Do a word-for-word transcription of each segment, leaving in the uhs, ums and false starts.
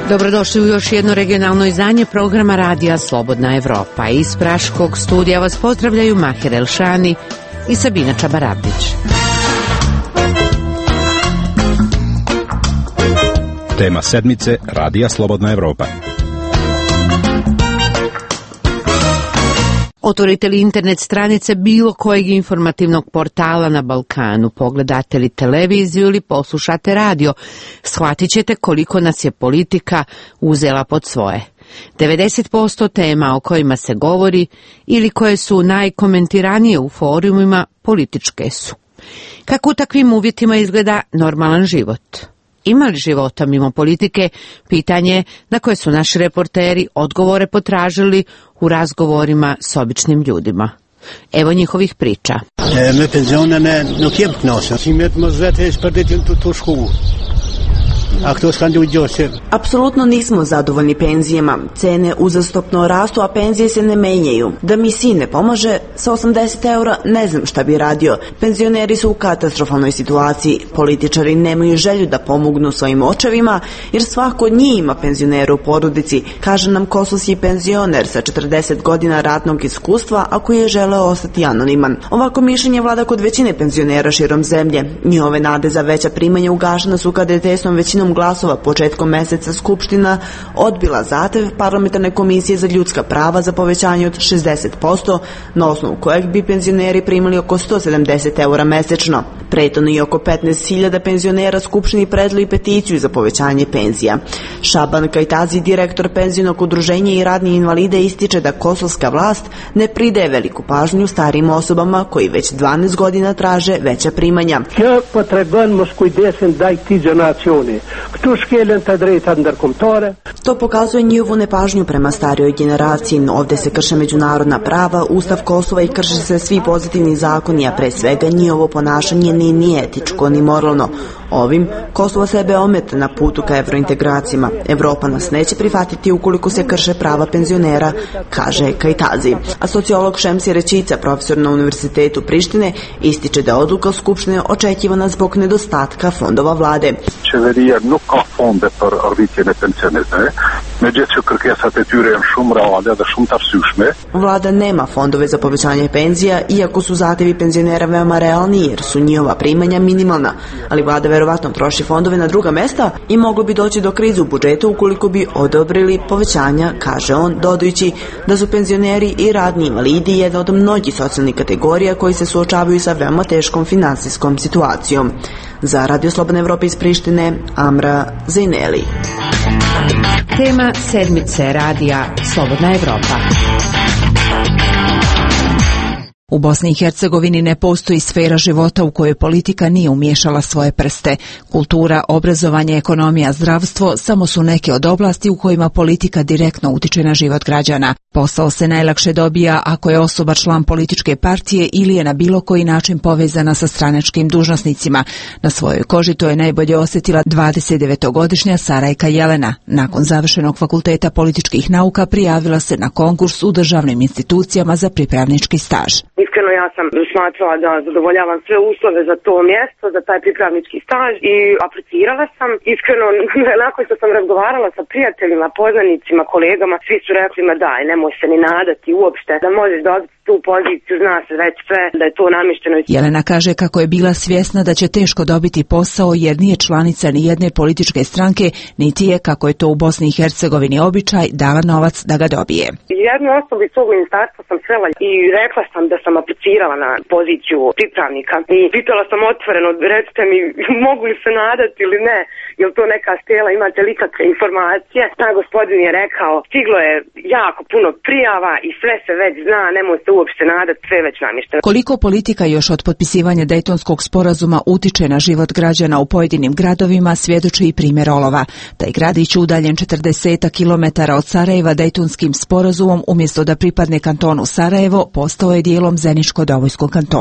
Dobrodošli u još jedno regionalno izdanje programa Radija Slobodna Evropa. Iz Praškog studija vas pozdravljaju Maher Elšani i Sabina Čabarabić. Tema sedmice Radija Slobodna Evropa. Otvorite li internet stranice bilo kojeg informativnog portala na Balkanu, pogledate li televiziju ili poslušate radio, shvatit ćete koliko nas je politika uzela pod svoje. devedeset posto tema o kojima se govori ili koje su najkomentiranije u forumima političke su. Kako u takvim uvjetima izgleda normalan život? Ima li života mimo politike? Pitanje na koje su naši reporteri odgovore potražili u razgovorima s običnim ljudima. Evo njihovih priča. Me penzione non jem knosa. Si met možete isparditi tu školu. A kto skandi uđose? Apsolutno nismo zadovoljni penzijama. Cene uzastopno rastu, a penzije se ne menjaju. Da mi sin ne pomaže, sa osamdeset eura ne znam šta bi radio. Penzioneri su u katastrofalnoj situaciji. Političari nemaju želju da pomognu svojim očevima, jer svako od njih ima penzionera u porodici, kaže nam kosovski penzioner sa četrdeset godina radnog iskustva, a koji je želeo ostati anoniman. Ovako mišljenje vlada kod većine penzionera širom zemlje. Njihove nade za veća primanja ugašena su kada je tesnom većinom glasova početkom meseca Skupština odbila zahtev Parlamentarne komisije za ljudska prava za povećanje od šezdeset posto, na osnovu kojeg bi penzioneri primili oko sto sedamdeset eura mesečno. Prethodno i oko petnaest hiljada penzionera Skupštini predali peticiju za povećanje penzija. Šaban Kajtazi, direktor penzionog udruženja i radni invalide, ističe da kosovska vlast ne pridaje veliku pažnju starijim osobama koji već dvanaest godina traže veća primanja. To pokazuje njihovu nepažnju prema starijoj generaciji. Ovdje se krše međunarodna prava, Ustav Kosova i krše se svi pozitivni zakoni, a pre svega njihovo ponašanje ni nije etičko ni moralno. Ovim Kosovo sebe ometa na putu ka evrointegracijama. Evropa nas neće prihvatiti ukoliko se krše prava penzionera, kaže Kajtazi. A sociolog Šemsi Rečica, profesor na Univerzitetu Prištine, ističe da odluka Skupštine očekivana zbog nedostatka fondova vlade. Qeveria nuk ka fonde për rritjen e pensionistëve, megjithëse kërkesat e tyre janë shumë reale dhe shumë të arsyeshme. Vlada nema fondove za povećanje penzija, iako su zahtevi penzionera veoma realni jer su njihova primanja minimalna, ali vlada verovatno troši fondove na druga mesta i moglo bi doći do krize u budžetu ukoliko bi odobrili povećanja, kaže on, dodajući da su penzioneri i radni invalidi jedna od mnogih socijalnih kategorija koji se suočavaju sa veoma teškom finansijskom situacijom. Za Radio Slobodna Evropa iz Prištine, Amra Zejneli. Tema sedmice Radija Slobodna Evropa. U Bosni i Hercegovini ne postoji sfera života u kojoj politika nije umiješala svoje prste. Kultura, obrazovanje, ekonomija, zdravstvo samo su neke od oblasti u kojima politika direktno utiče na život građana. Posao se najlakše dobija ako je osoba član političke partije ili je na bilo koji način povezana sa stranačkim dužnosnicima. Na svojoj koži to je najbolje osjetila dvadesetdevetogodišnja Sarajka Jelena. Nakon završenog fakulteta političkih nauka prijavila se na konkurs u državnim institucijama za pripravnički staž. Iskreno ja sam smatrala da zadovoljavam sve uslove za to mjesto, za taj pripravnički staž i aplicirala sam. Iskreno, nakon što sam razgovarala sa prijateljima, poznanicima, kolegama, svi su rekli ma daj, nemoj se ni nadati uopšte da možeš dobiti tu poziciju, zna se već sve, da je to namješteno. Jelena kaže kako je bila svjesna da će teško dobiti posao jer nije članica ni jedne političke stranke, niti je, kako je to u Bosni i Hercegovini običaj, dala novac da ga dobije. Jednu osobu iz svog ministarstva sam srela i rekla sam da sam aplicirala na poziciju pripravnika i pitala sam otvoreno, recite mi mogu li se nadati ili ne, je li to neka stela, imate li kakve informacije? Ta gospodin je rekao, stiglo je jako puno prijava i sve se već zna, nemoj se uopšte nadati, sve već namješteno. Koliko politika još od potpisivanja Dejtonskog sporazuma utiče na život građana u pojedinim gradovima svjedoči i primjer Olova. Taj gradić udaljen četrdeset kilometara od Sarajeva Dejtonskim sporazumom umjesto da pripadne kantonu Sarajevo postao je dijelom Zeničko-Dobojskog kantona.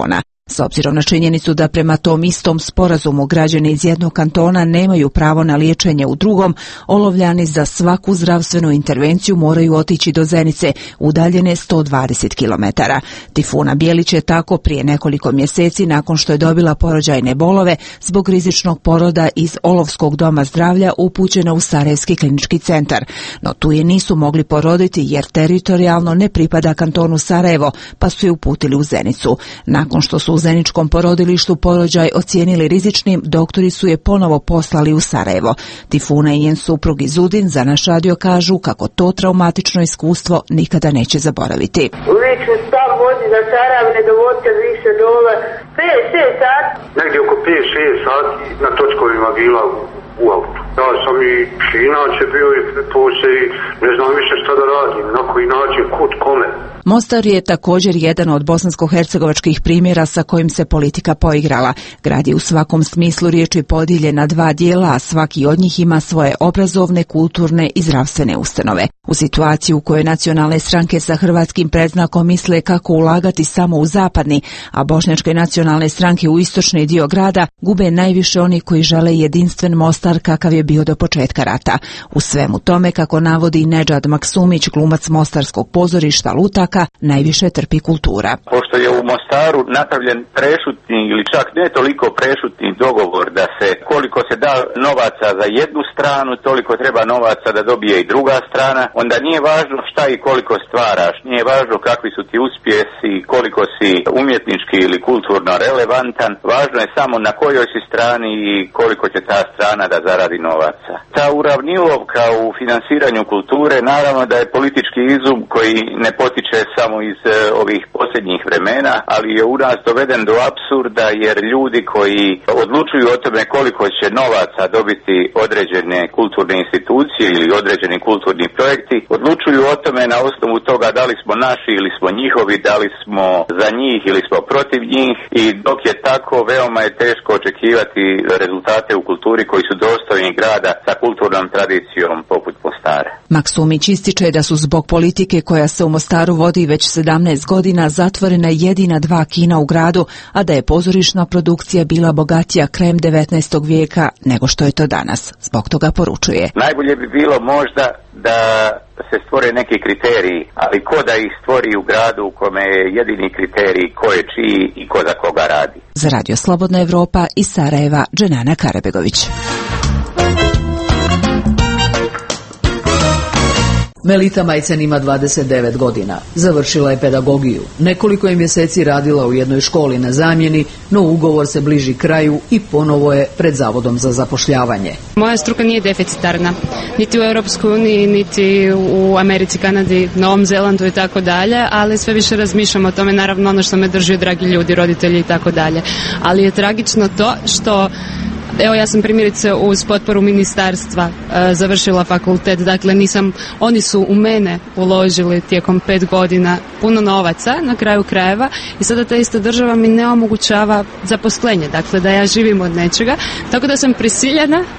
S obzirom na činjenicu da prema tom istom sporazumu građani iz jednog kantona nemaju pravo na liječenje u drugom, Olovljani za svaku zdravstvenu intervenciju moraju otići do Zenice, udaljene sto dvadeset kilometara. Tifuna Bijelić je tako prije nekoliko mjeseci nakon što je dobila porođajne bolove zbog rizičnog poroda iz Olovskog doma zdravlja upućena u Sarajevski klinički centar. No tu je nisu mogli poroditi jer teritorijalno ne pripada kantonu Sarajevo, pa su je uputili u Zenicu. Nakon što su u zeničkom porodilištu porođaj ocijenili rizičnim, doktori su je ponovo poslali u Sarajevo. Tifuna i njen suprug Izudin za naš radio kažu kako to traumatično iskustvo nikada neće zaboraviti. Uvijek se stav vozi za Sarajevo, ne dovodite više dole. pet šest sati. Negdje oko pet šest sati na točkovima bila u autu. Ja sam i inače bio i poslije i ne znam više šta da radim, na koji način, kod kome. Mostar je također jedan od bosansko-hercegovačkih primjera sa kojim se politika poigrala. Grad je u svakom smislu riječi podijeljen na dva dijela, a svaki od njih ima svoje obrazovne, kulturne i zdravstvene ustanove. U situaciji u kojoj nacionalne stranke sa hrvatskim predznakom misle kako ulagati samo u zapadni, a bošnjačke nacionalne stranke u istočni dio grada, gube najviše oni koji žele jedinstven Mostar kakav je bio do početka rata. U svemu tome, kako navodi Nedžad Maksumić, glumac mostarskog pozorišta Lutaka, najviše trpi kultura. Pošto je u Mostaru napravljen prešutni ili čak ne toliko prešutni dogovor da se koliko se da novaca za jednu stranu, toliko treba novaca da dobije i druga strana, onda nije važno šta i koliko stvaraš, nije važno kakvi su ti uspjesi, koliko si umjetnički ili kulturno relevantan, važno je samo na kojoj si strani i koliko će ta strana da zaradi novaca. Ta uravnilovka u finansiranju kulture naravno da je politički izum koji ne potiče samo iz e, ovih posljednjih vremena, ali je u nas doveden do apsurda jer ljudi koji odlučuju o tome koliko će novaca dobiti određene kulturne institucije ili određeni kulturni projekti, odlučuju o tome na osnovu toga da li smo naši ili smo njihovi, da li smo za njih ili smo protiv njih, i dok je tako veoma je teško očekivati rezultate u kulturi koji su dostojni grada sa kulturnom tradicijom poput Mostara. Maksumić ističe da su zbog politike koja se u Mostaru vodi već sedamnaest godina zatvorena jedina dva kina u gradu, a da je pozorišna produkcija bila bogatija krajem devetnaestog vijeka nego što je to danas. Zbog toga poručuje: najbolje bi bilo možda da se stvore neki kriteriji, ali ko da ih stvori u gradu u kome je jedini kriterij ko je čiji i ko za koga radi. Za Radio Slobodna Evropa iz Sarajeva, Dženana Karabegović. Melita Majcen ima dvadeset devet godina. Završila je pedagogiju. Nekoliko je mjeseci radila u jednoj školi na zamjeni, no ugovor se bliži kraju i ponovo je pred Zavodom za zapošljavanje. Moja struka nije deficitarna, niti u Europskoj uniji, niti u Americi, Kanadi, Novom Zelandu i tako dalje, ali sve više razmišljam o tome, naravno ono što me drži, dragi ljudi, roditelji i tako dalje. Ali je tragično to što evo, ja sam primjerice uz potporu ministarstva e, završila fakultet, dakle nisam, oni su u mene uložili tijekom pet godina puno novaca na kraju krajeva i sada ta ista država mi ne omogućava zaposlenje, dakle da ja živim od nečega, tako da sam prisiljena e,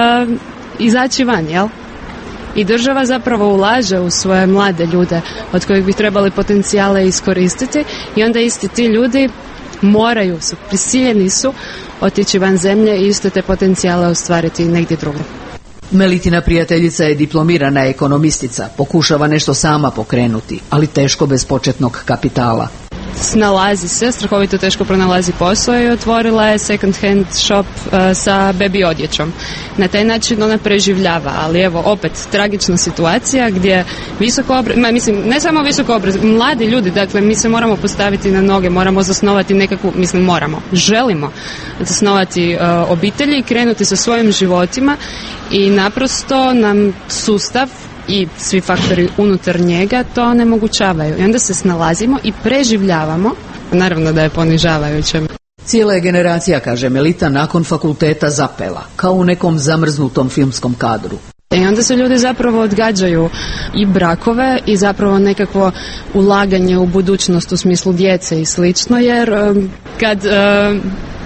izaći van, jel? I država zapravo ulaže u svoje mlade ljude od kojih bi trebali potencijale iskoristiti i onda isti ti ljudi moraju su, prisiljeni su otići van zemlje i isto te potencijale ostvariti negdje drugo. Melitina prijateljica je diplomirana ekonomistica, pokušava nešto sama pokrenuti, ali teško bez početnog kapitala. Snalazi se, strahovito teško pronalazi posao i otvorila je second hand shop uh, sa baby odjećom. Na taj način ona preživljava, ali evo opet tragična situacija gdje visoko obraz, mislim ne samo visoko obraz, mladi ljudi, dakle mi se moramo postaviti na noge, moramo zasnovati nekakvu, mislim moramo, želimo zasnovati uh, obitelji i krenuti sa svojim životima i naprosto nam sustav i svi faktori unutar njega to onemogućavaju. I onda se snalazimo i preživljavamo, naravno da je ponižavajuće. Cijela je generacija, kaže Melita, nakon fakulteta zapela, kao u nekom zamrznutom filmskom kadru. I onda se ljudi zapravo odgađaju i brakove i zapravo nekakvo ulaganje u budućnost u smislu djece i slično, jer kad uh,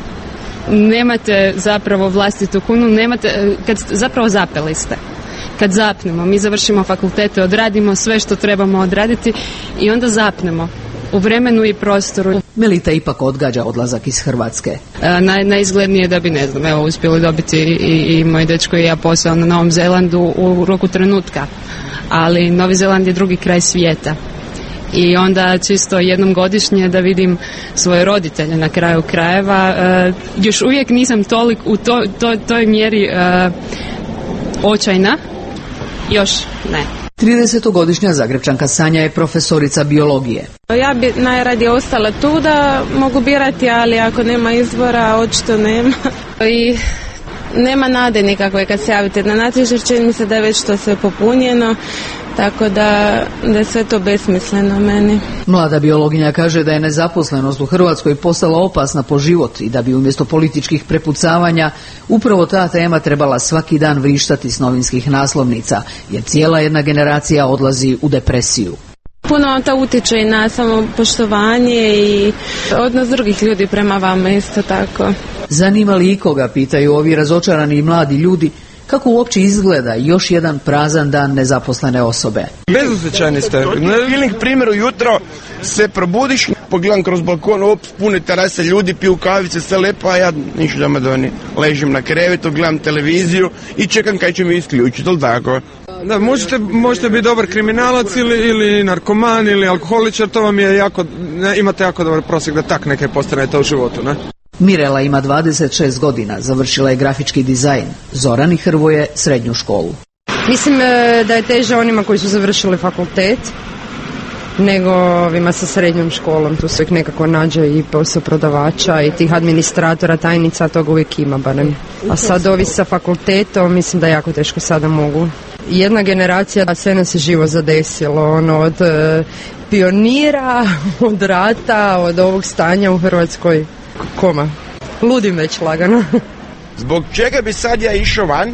nemate zapravo vlastitu kunu, nemate, kad zapravo zapeli ste. Kad zapnemo, mi završimo fakultete, odradimo sve što trebamo odraditi i onda zapnemo. u vremenu i prostoru. Melita ipak odgađa odlazak iz Hrvatske. Naj, najizglednije da bi, ne znam, evo, uspjeli dobiti i, i moj dečko i ja posao na Novom Zelandu u roku trenutka. Ali Novi Zeland je drugi kraj svijeta. I onda čisto jednom godišnje da vidim svoje roditelje na kraju krajeva. E, još uvijek nisam toliko u to, to, toj mjeri e, očajna. Još ne. tridesetogodišnja Zagrebčanka Sanja je profesorica biologije. Ja bi najradije ostala tu da mogu birati, ali ako nema izbora, očito nema. I nema nade nikakve kad se javite na natječaj, čini mi se da je već to sve popunjeno, tako da, da je sve to besmisleno meni. Mlada biologinja kaže da je nezaposlenost u Hrvatskoj postala opasna po život i da bi umjesto političkih prepucavanja upravo ta tema trebala svaki dan vrištati s novinskih naslovnica, jer cijela jedna generacija odlazi u depresiju. Puno to utječe i na samopoštovanje i odnos drugih ljudi prema vama isto tako. Zanima li ikoga, pitaju ovi razočarani i mladi ljudi, kako uopće izgleda još jedan prazan dan nezaposlene osobe? Bezosjećajni ste. Na primjer, ujutro se probudiš, pogledam kroz balkon, ops, pune terase ljudi, piju kavice, sve lepo, a ja ništa doma doni. Ležim na krevetu, gledam televiziju i čekam kaj će mi isključiti, ali tako? Da, možete, možete biti dobar kriminalac ili, ili narkoman ili alkoholičar, to vam je jako, ne, imate jako dobar prosjek da tak neke postanete u životu, ne? Mirela ima dvadeset šest godina, završila je grafički dizajn. Zoran i Hrvoje srednju školu. Mislim da je teže onima koji su završili fakultet nego ovima sa srednjom školom. Tu se nekako nađe i posao prodavača i tih administratora, tajnica, toga uvijek ima barem. A sad ovi sa fakultetom mislim da jako teško sada mogu. Jedna generacija, sve nas je živo zadesilo, ono, od e, pionira, od rata, od ovog stanja u Hrvatskoj. Koma. Ludim već lagano. Zbog čega bi sad ja išao van?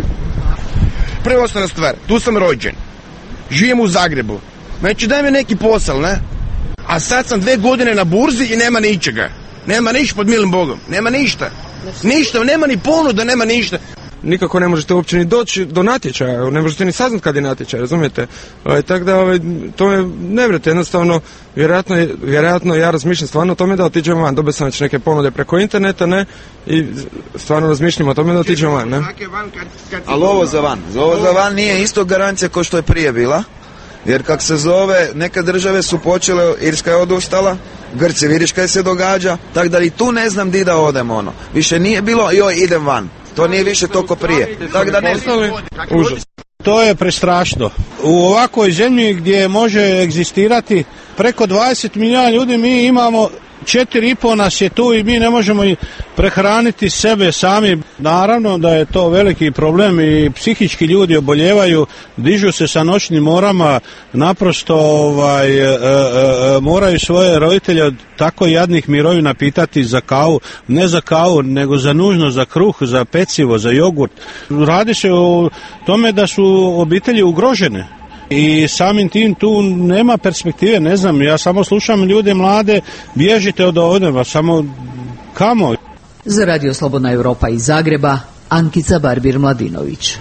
Prva osnovna stvar, tu sam rođen. Živim u Zagrebu. Znači daj mi neki posao, ne? A sad sam dve godine na burzi i nema ničega. Nema ništa pod milim Bogom. Nema ništa. Ništa, nema ni ponuda, nema ništa. Nikako ne možete uopće ni doći do natječaja, ne možete ni saznat kad je natječaj, razumijete? Ovaj, tako da ovaj, to je nevjerojatno, jednostavno, vjerojatno, vjerojatno ja razmišljam stvarno o tome da otiđem van, dobio sam već neke ponude preko interneta, ne, i stvarno razmišljam o tome da otiđem van, ne. Ali ovo za van, ovo za van nije isto garancija kao što je prije bila, jer kak se zove, neke države su počele, Irska je odustala, Grci vidiš kaj se događa, tako da i tu ne znam di da odem, ono, više nije bilo, joj, idem van. To nije više toliko prije. Tako da ne... Užas. To je prestrašno. U ovakvoj zemlji gdje može egzistirati preko dvadeset milijuna ljudi, mi imamo četiri i pol nas je tu i mi ne možemo prehraniti sebe sami. Naravno da je to veliki problem i psihički ljudi oboljevaju, dižu se sa noćnim morama, naprosto ovaj, e, e, moraju svoje roditelje od tako jadnih mirovina pitati za kavu, ne za kavu, nego za nužno, za kruh, za pecivo, za jogurt. Radi se o tome da su obitelji ugrožene. I samim tim tu nema perspektive, ne znam, ja samo slušam ljude mlade, bježite od ovdje, a samo kamo? Za Radio Slobodna Europa iz Zagreba, Ankica Barbir-Mladinović.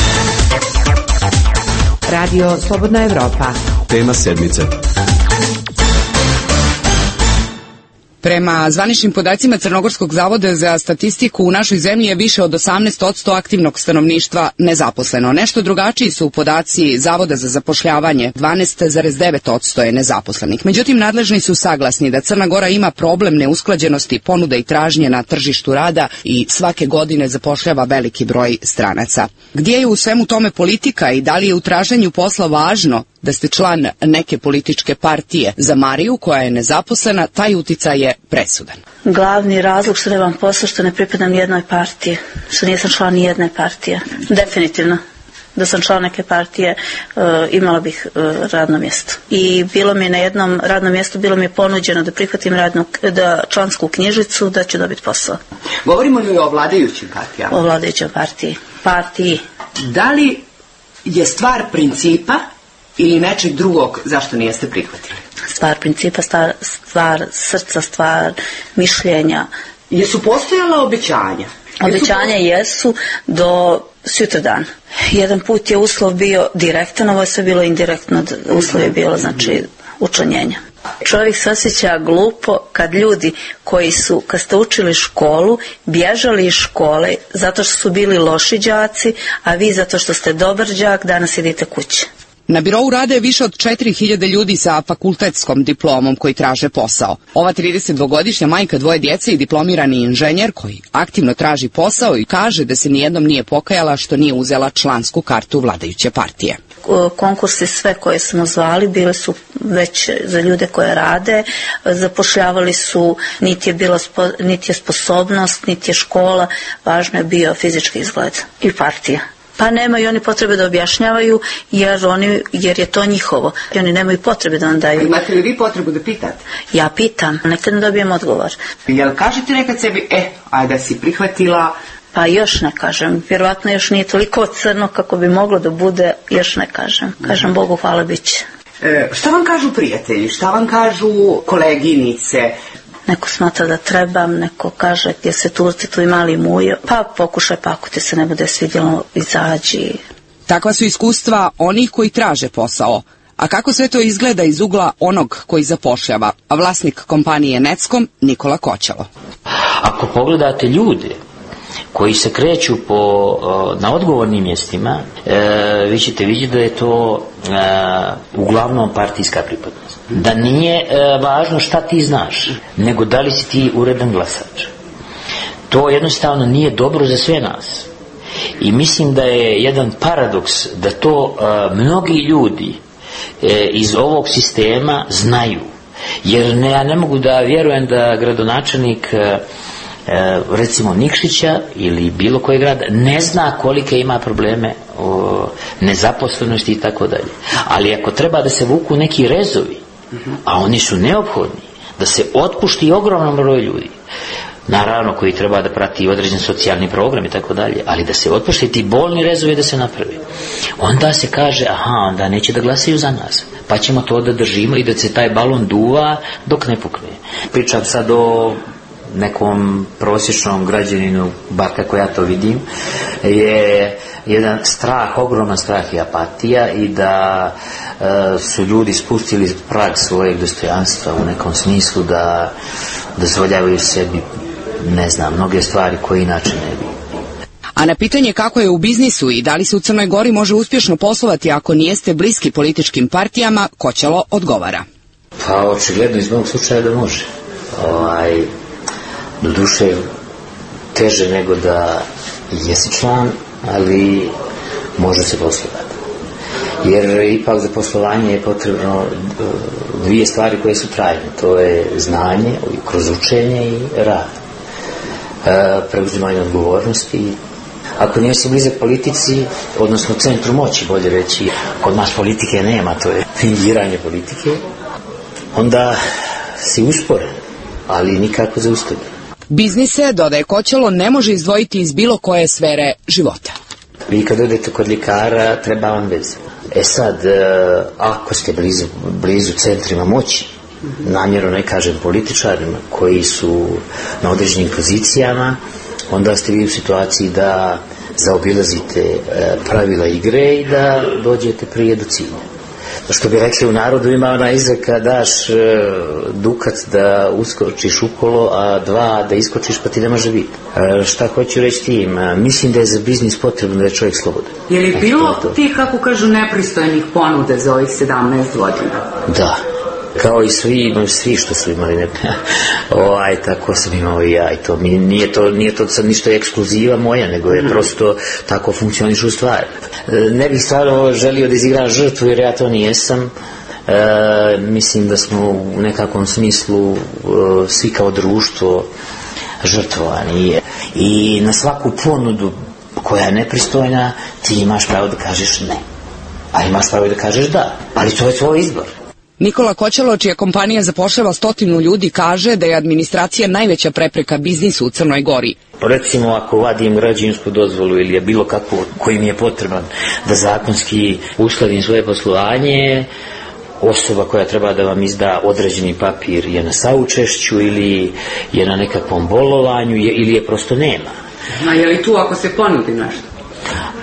Radio Slobodna Europa. Tema sedmice. Prema zvaničnim podacima Crnogorskog zavoda za statistiku u našoj zemlji je više od osamnaest posto aktivnog stanovništva nezaposleno. Nešto drugačiji su podaci Zavoda za zapošljavanje, dvanaest zarez devet posto je nezaposlenih. Međutim, nadležni su saglasni da Crna Gora ima problem neusklađenosti ponude i tražnje na tržištu rada i svake godine zapošljava veliki broj stranaca. Gdje je u svemu tome politika i da li je u traženju posla važno da ste član neke političke partije? Za Mariju, koja je nezaposlena, taj uticaj je presudan. Glavni razlog što nemam posla, što ne pripadam jednoj partiji, što nisam član ni jedne partije. Definitivno. Da sam član neke partije, uh, imala bih uh, radno mjesto. I bilo mi je na jednom radnom mjestu, bilo mi je ponuđeno da prihvatim radnu, da člansku knjižicu, da ću dobiti posao. Govorimo li o vladajućim partijama? O vladajućoj partiji. Partiji. Da li je stvar principa ili nečeg drugog zašto nijeste prihvatili? Stvar principa, stvar, stvar srca, stvar mišljenja. Jesu postojala obećanja? Obećanja jesu do sutradan. Jedan put je uslov bio direktan, ovo je sve bilo indirektno, uslov je bilo znači učlanjenja. Čovjek se osjeća glupo kad ljudi koji su, kad ste učili školu, bježali iz škole zato što su bili loši đaci, a vi zato što ste dobar đak, danas idete kući. Na birou rade više od četiri hiljade ljudi sa fakultetskom diplomom koji traže posao. Ova tridesetdvogodišnja majka dvoje djece i diplomirani inženjer koji aktivno traži posao i kaže da se nijednom nije pokajala što nije uzela člansku kartu vladajuće partije. Konkursi sve koje smo zvali bili su već za ljude koje rade, zapošljavali su, niti je, bilo spo, niti je sposobnost, niti je škola, važno je bio fizički izgled i partija. Pa nemaju oni potrebe da objašnjavaju jer, oni, jer je to njihovo. I oni nemaju potrebe da vam daju. Imate li vi potrebu da pitate? Ja pitam, nekad ne dobijem odgovor. Jel kažete nekad sebi, e, ajde da si prihvatila? Pa još ne kažem. Vjerovatno još nije toliko crno kako bi moglo da bude, još ne kažem. Kažem Bogu hvala, bit će. E, šta vam kažu prijatelji, šta vam kažu koleginice? Neko smatra da trebam, neko kaže gdje se Turci, tu i mali mujo, pa pokušaj, pa ako ti se ne bude svidjelo, izađi. Takva su iskustva onih koji traže posao. A kako sve to izgleda iz ugla onog koji zapošljava, a vlasnik kompanije Neckom, Nikola Koćalo. Ako pogledate ljude koji se kreću po, na odgovornim mjestima, e, vi ćete vidjeti da je to e, uglavnom partijska pripadnost. Da nije e, važno šta ti znaš, nego da li si ti uredan glasač. To jednostavno nije dobro za sve nas. I mislim da je jedan paradoks da to e, mnogi ljudi e, iz ovog sistema znaju. Jer ne, ja ne mogu da vjerujem da gradonačelnik e, recimo Nikšića ili bilo koji grad ne zna kolike ima probleme o nezaposlenosti i tako dalje. Ali ako treba da se vuku neki rezovi, a oni su neophodni, da se otpušti ogromnom broj ljudi, naravno koji treba da prati određen socijalni program i tako dalje, ali da se otpušti ti bolni rezovi da se napravi, onda se kaže, aha, onda neće da glasaju za nas, pa ćemo to da držimo i da se taj balon duva dok ne pukne. Pričam sad o nekom prosječnom građaninu, bar kako ja to vidim, je jedan strah, ogroman strah i apatija i da e, su ljudi spustili prag svojeg dostojanstva u nekom smislu da dozvoljavaju sebi, ne znam, mnoge stvari koje inače ne bi. A na pitanje kako je u biznisu i da li se u Crnoj Gori može uspješno poslovati ako nijeste bliski političkim partijama, Koćalo odgovara. Pa očigledno iz mog slučaja da može. Ovaj, doduše teže nego da jesi član, ali može se poslovati. Jer ipak za poslovanje je potrebno dvije stvari koje su trajne. To je znanje kroz učenje i rad. E, preuzimanje odgovornosti. Ako nisi blizak politici, odnosno centru moći, bolje reći, kod nas politike nema, to je fingiranje politike, onda si usporen, ali nikako zaustavljen. Biznis se, dodaje Koćalo, ne može izdvojiti iz bilo koje sfere života. Vi kad odete kod ljekara, treba vam veza. E sad, ako ste blizu, blizu centrima moći, namjerno ne kažem političarima koji su na određenim pozicijama, onda ste vi u situaciji da zaobilazite pravila igre i da dođete prije do cilja. Što bi rekli u narodu, ima ona izreka, daš dukat da uskočiš ukolo, a dva da iskočiš pa ti ne može biti. Šta hoću reći tim? Mislim da je za biznis potrebno da je čovjek slobodan. Je li bilo ti, kako kažu, nepristojnih ponude za ovih sedamnaest godina? Da. Kao i svi, svi što su imali, ne, ovaj, tako sam imao i ja i to, mi, nije to, nije to sad ništa ekskluziva moja, nego je prosto tako funkcioniš u stvari. Ne bih stvarno želio da izigram žrtvu jer ja to nijesam. E, mislim da smo u nekakvom smislu e, svi kao društvo žrtvovani i na svaku ponudu koja je nepristojna ti imaš pravo da kažeš ne, a imaš pravo da kažeš da, ali to je tvoj izbor. Nikola Koćalo, čija kompanija zapošljava stotinu ljudi, kaže da je administracija najveća prepreka biznisu u Crnoj Gori. Recimo, ako vadim građevinsku dozvolu ili je bilo kako koji mi je potreban da zakonski uskladim svoje poslovanje, osoba koja treba da vam izda određeni papir je na saučešću ili je na nekakvom bolovanju ili je prosto nema. A je li tu ako se ponudi nešto?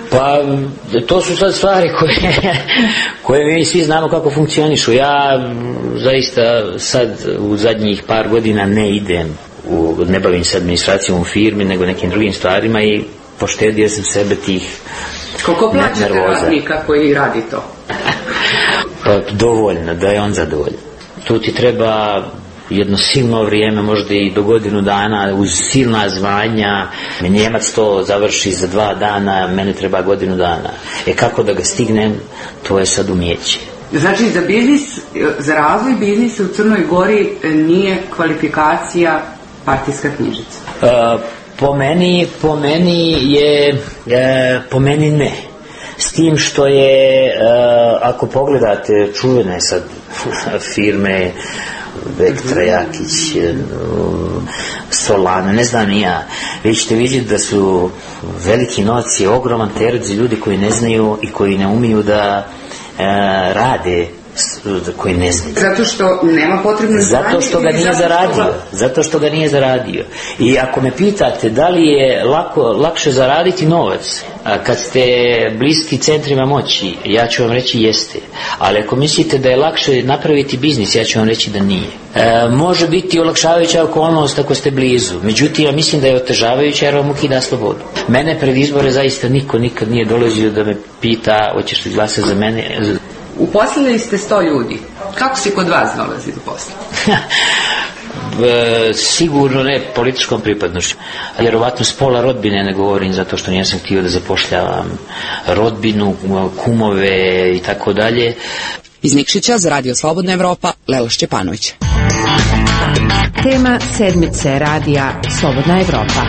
Pa, to su sad stvari koje, koje mi svi znamo kako funkcionišu. Ja zaista sad u zadnjih par godina ne idem, u, ne bavim se administracijom u firmi, nego nekim drugim stvarima i poštedio sam sebe tih Koliko plaćate radnika koji radi to? Pa dovoljno, da je on zadovoljan. Tu ti treba jedno silno vrijeme, možda i do godinu dana, uz silna zvanja. Njemac to završi za dva dana, mene treba godinu dana. E kako da ga stignem, to je sad umijeće. Znači za biznis, za razvoj biznisa u Crnoj Gori nije kvalifikacija partijska knjižica? Uh, po meni, po meni je, uh, po meni ne. S tim što je, uh, ako pogledate čuvene sad firme, Vektra, Jakić, Solana, ne znam ni ja, vi ćete vidjeti da su veliki novci, ogroman teret za ljudi koji ne znaju i koji ne umiju da e, rade, koji ne znaju. Zato što nema potrebne znanje? Zato što ga nije zaradio. Zato što ga nije zaradio. I ako me pitate da li je lako, lakše zaraditi novac kad ste bliski centrima moći, ja ću vam reći jeste. Ali ako mislite da je lakše napraviti biznis, ja ću vam reći da nije. E, može biti olakšavajuća okolnost ako ste blizu. Međutim, ja mislim da je otežavajuća jer vam ukida slobodu. Mene pred izbore zaista niko nikad nije dolazio da me pita hoćeš li glasati za mene. Uposlili ste sto ljudi. Kako si kod vas dolazi do posla? E, sigurno ne političkom pripadnošću. Vjerovatno s pola rodbine ne govorim zato što nisam htio da zapošljavam rodbinu, kumove i tako dalje. Iz Nikšića za Radio Slobodna Evropa, Lela Šćepanović. Tema sedmice radija Slobodna Evropa.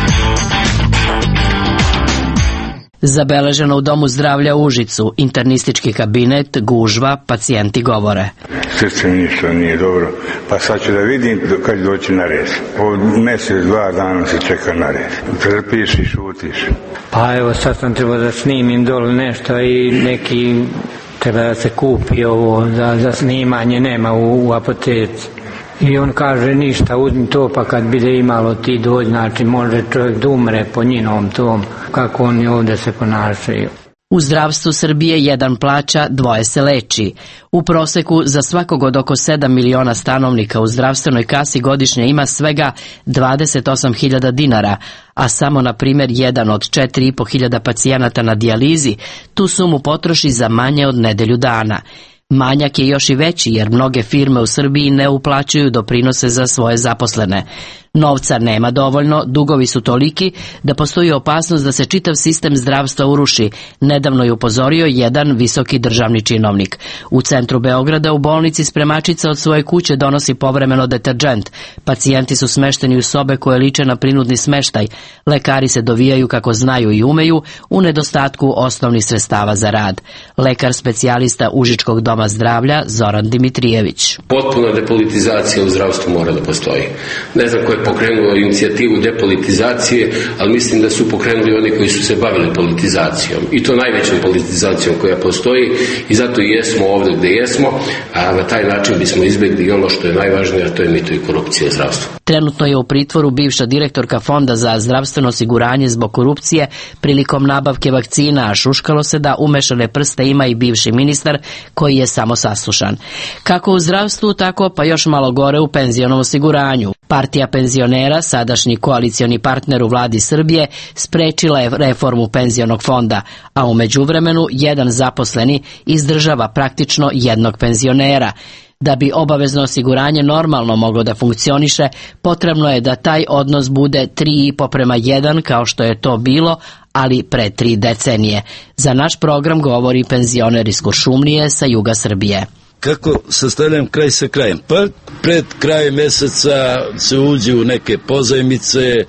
Zabeleženo u Domu zdravlja u Užicu, internistički kabinet, gužva, pacijenti govore. Srce mi ništa nije dobro, pa sad ću da vidim kad doći na red. Od mjesec, dva dana se čeka na red. Trpiš i šutiš. Pa evo sad sam trebao da snimim dole nešto i neki treba da se kupi ovo za, za snimanje, nema u, u apoteci. I on kaže ništa, uzmi to pa kad bude imalo ti dođi, znači može čovjek da umre po njinom tom, kako oni ovdje se ponašaju. U zdravstvu Srbije jedan plaća, dvoje se leči. U proseku za svakog od oko sedam miliona stanovnika u zdravstvenoj kasi godišnje ima svega dvadeset osam hiljada dinara, a samo na primjer jedan od četiri i po hiljada pacijenata na dijalizi tu sumu potroši za manje od nedelju dana. Manjak je još i veći jer mnoge firme u Srbiji ne uplaćuju doprinose za svoje zaposlene. Novca nema dovoljno, dugovi su toliki da postoji opasnost da se čitav sistem zdravstva uruši, nedavno je upozorio jedan visoki državni činovnik. U centru Beograda u bolnici spremačica od svoje kuće donosi povremeno deterdžent. Pacijenti su smešteni u sobe koje liče na prinudni smeštaj. Lekari se dovijaju kako znaju i umeju u nedostatku osnovnih sredstava za rad. Lekar specijalista Užičkog doma zdravlja Zoran Dimitrijević. Potpuna depolitizacija u zdravstvu mora da postoji. Ne znam ko je pokrenuo inicijativu depolitizacije, ali mislim da su pokrenuli oni koji su se bavili politizacijom. I to najvećom politizacijom koja postoji i zato i jesmo ovdje gdje jesmo, a na taj način bismo izbjegli ono što je najvažnije, a to je mito i korupcija u zdravstvu. Trenutno je u pritvoru bivša direktorka Fonda za zdravstveno osiguranje zbog korupcije prilikom nabavke vakcina, a šuškalo se da umešane prste ima i bivši ministar koji je samo saslušan. Kako u zdravstvu, tako pa još malo gore u penzionom osiguranju. Partija penzionera, sadašnji koalicioni partner u vladi Srbije, sprečila je reformu penzionog fonda, a u međuvremenu jedan zaposleni izdržava praktično jednog penzionera. Da bi obavezno osiguranje normalno moglo da funkcioniše, potrebno je da taj odnos bude tri i po prema jedan kao što je to bilo, ali pre tri decenije. Za naš program govori penzioner iz Kuršumlije sa juga Srbije. Kako sastavljam kraj sa krajem? Pa pred kraj mjeseca se uđe u neke pozajmice, e,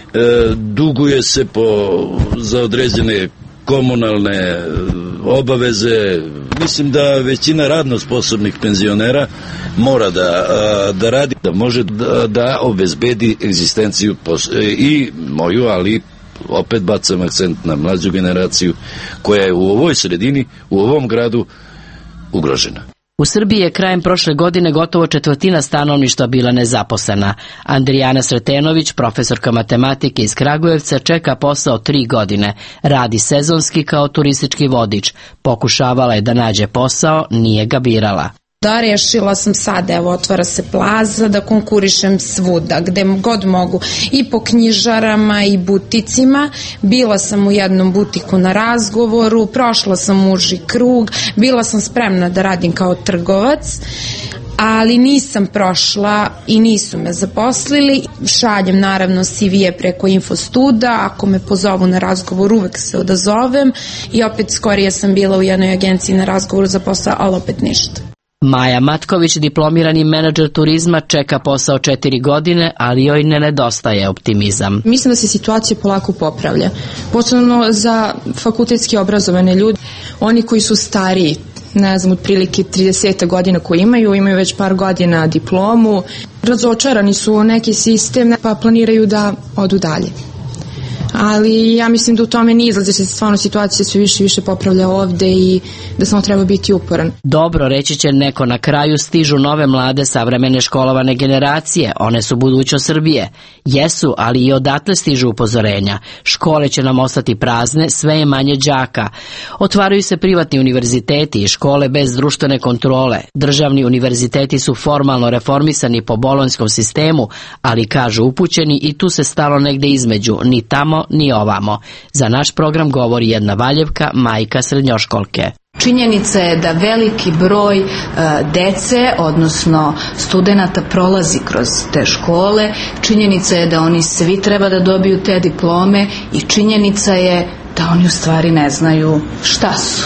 duguje se po, za određene komunalne obaveze. Mislim da većina radno sposobnih penzionera mora da, da radi, da može da, da obezbedi egzistenciju i moju, ali opet bacam akcent na mlađu generaciju koja je u ovoj sredini, u ovom gradu ugrožena. U Srbiji je krajem prošle godine gotovo četvrtina stanovništva bila nezaposlena. Andrijana Sretenović, profesorka matematike iz Kragujevca, čeka posao tri godine. Radi sezonski kao turistički vodič. Pokušavala je da nađe posao, nije ga birala. Da, rešila sam sad, evo, otvara se plaza, da konkurišem svuda, gde god mogu, i po knjižarama i buticima. Bila sam u jednom butiku na razgovoru, prošla sam uži krug, bila sam spremna da radim kao trgovac, ali nisam prošla i nisu me zaposlili. Šaljem naravno C V-e preko Infostuda, ako me pozovu na razgovor uvek se odazovem i opet skorije sam bila u jednoj agenciji na razgovoru za posao, ali opet ništa. Maja Matković, diplomirani menadžer turizma, čeka posao četiri godine, ali joj ne nedostaje optimizam. Mislim da se situacija polako popravlja, posebno za fakultetski obrazovane ljude. Oni koji su stariji, ne znam, otprilike trideset godina koji imaju, imaju već par godina diplomu, razočarani su u neki sistem pa planiraju da odu dalje. Ali ja mislim da u tome ne izlazi, se stvarno situacija sve više i više popravlja ovde i da samo treba biti uporan. Dobro, reći će neko, na kraju stižu nove mlade savremene školovane generacije, one su budućnost Srbije. Jesu, ali i odatle stižu upozorenja. Škole će nam ostati prazne, sve je manje đaka. Otvaraju se privatni univerziteti i škole bez društvene kontrole. Državni univerziteti su formalno reformisani po bolonjskom sistemu, ali kažu upućeni i tu se stalo negde između, ni tamo ni ovamo. Za naš program govori jedna Valjevka, majka srednjoškolke. Činjenica je da veliki broj uh, dece, odnosno studenata, prolazi kroz te škole. Činjenica je da oni svi treba da dobiju te diplome i činjenica je da oni u stvari ne znaju šta su.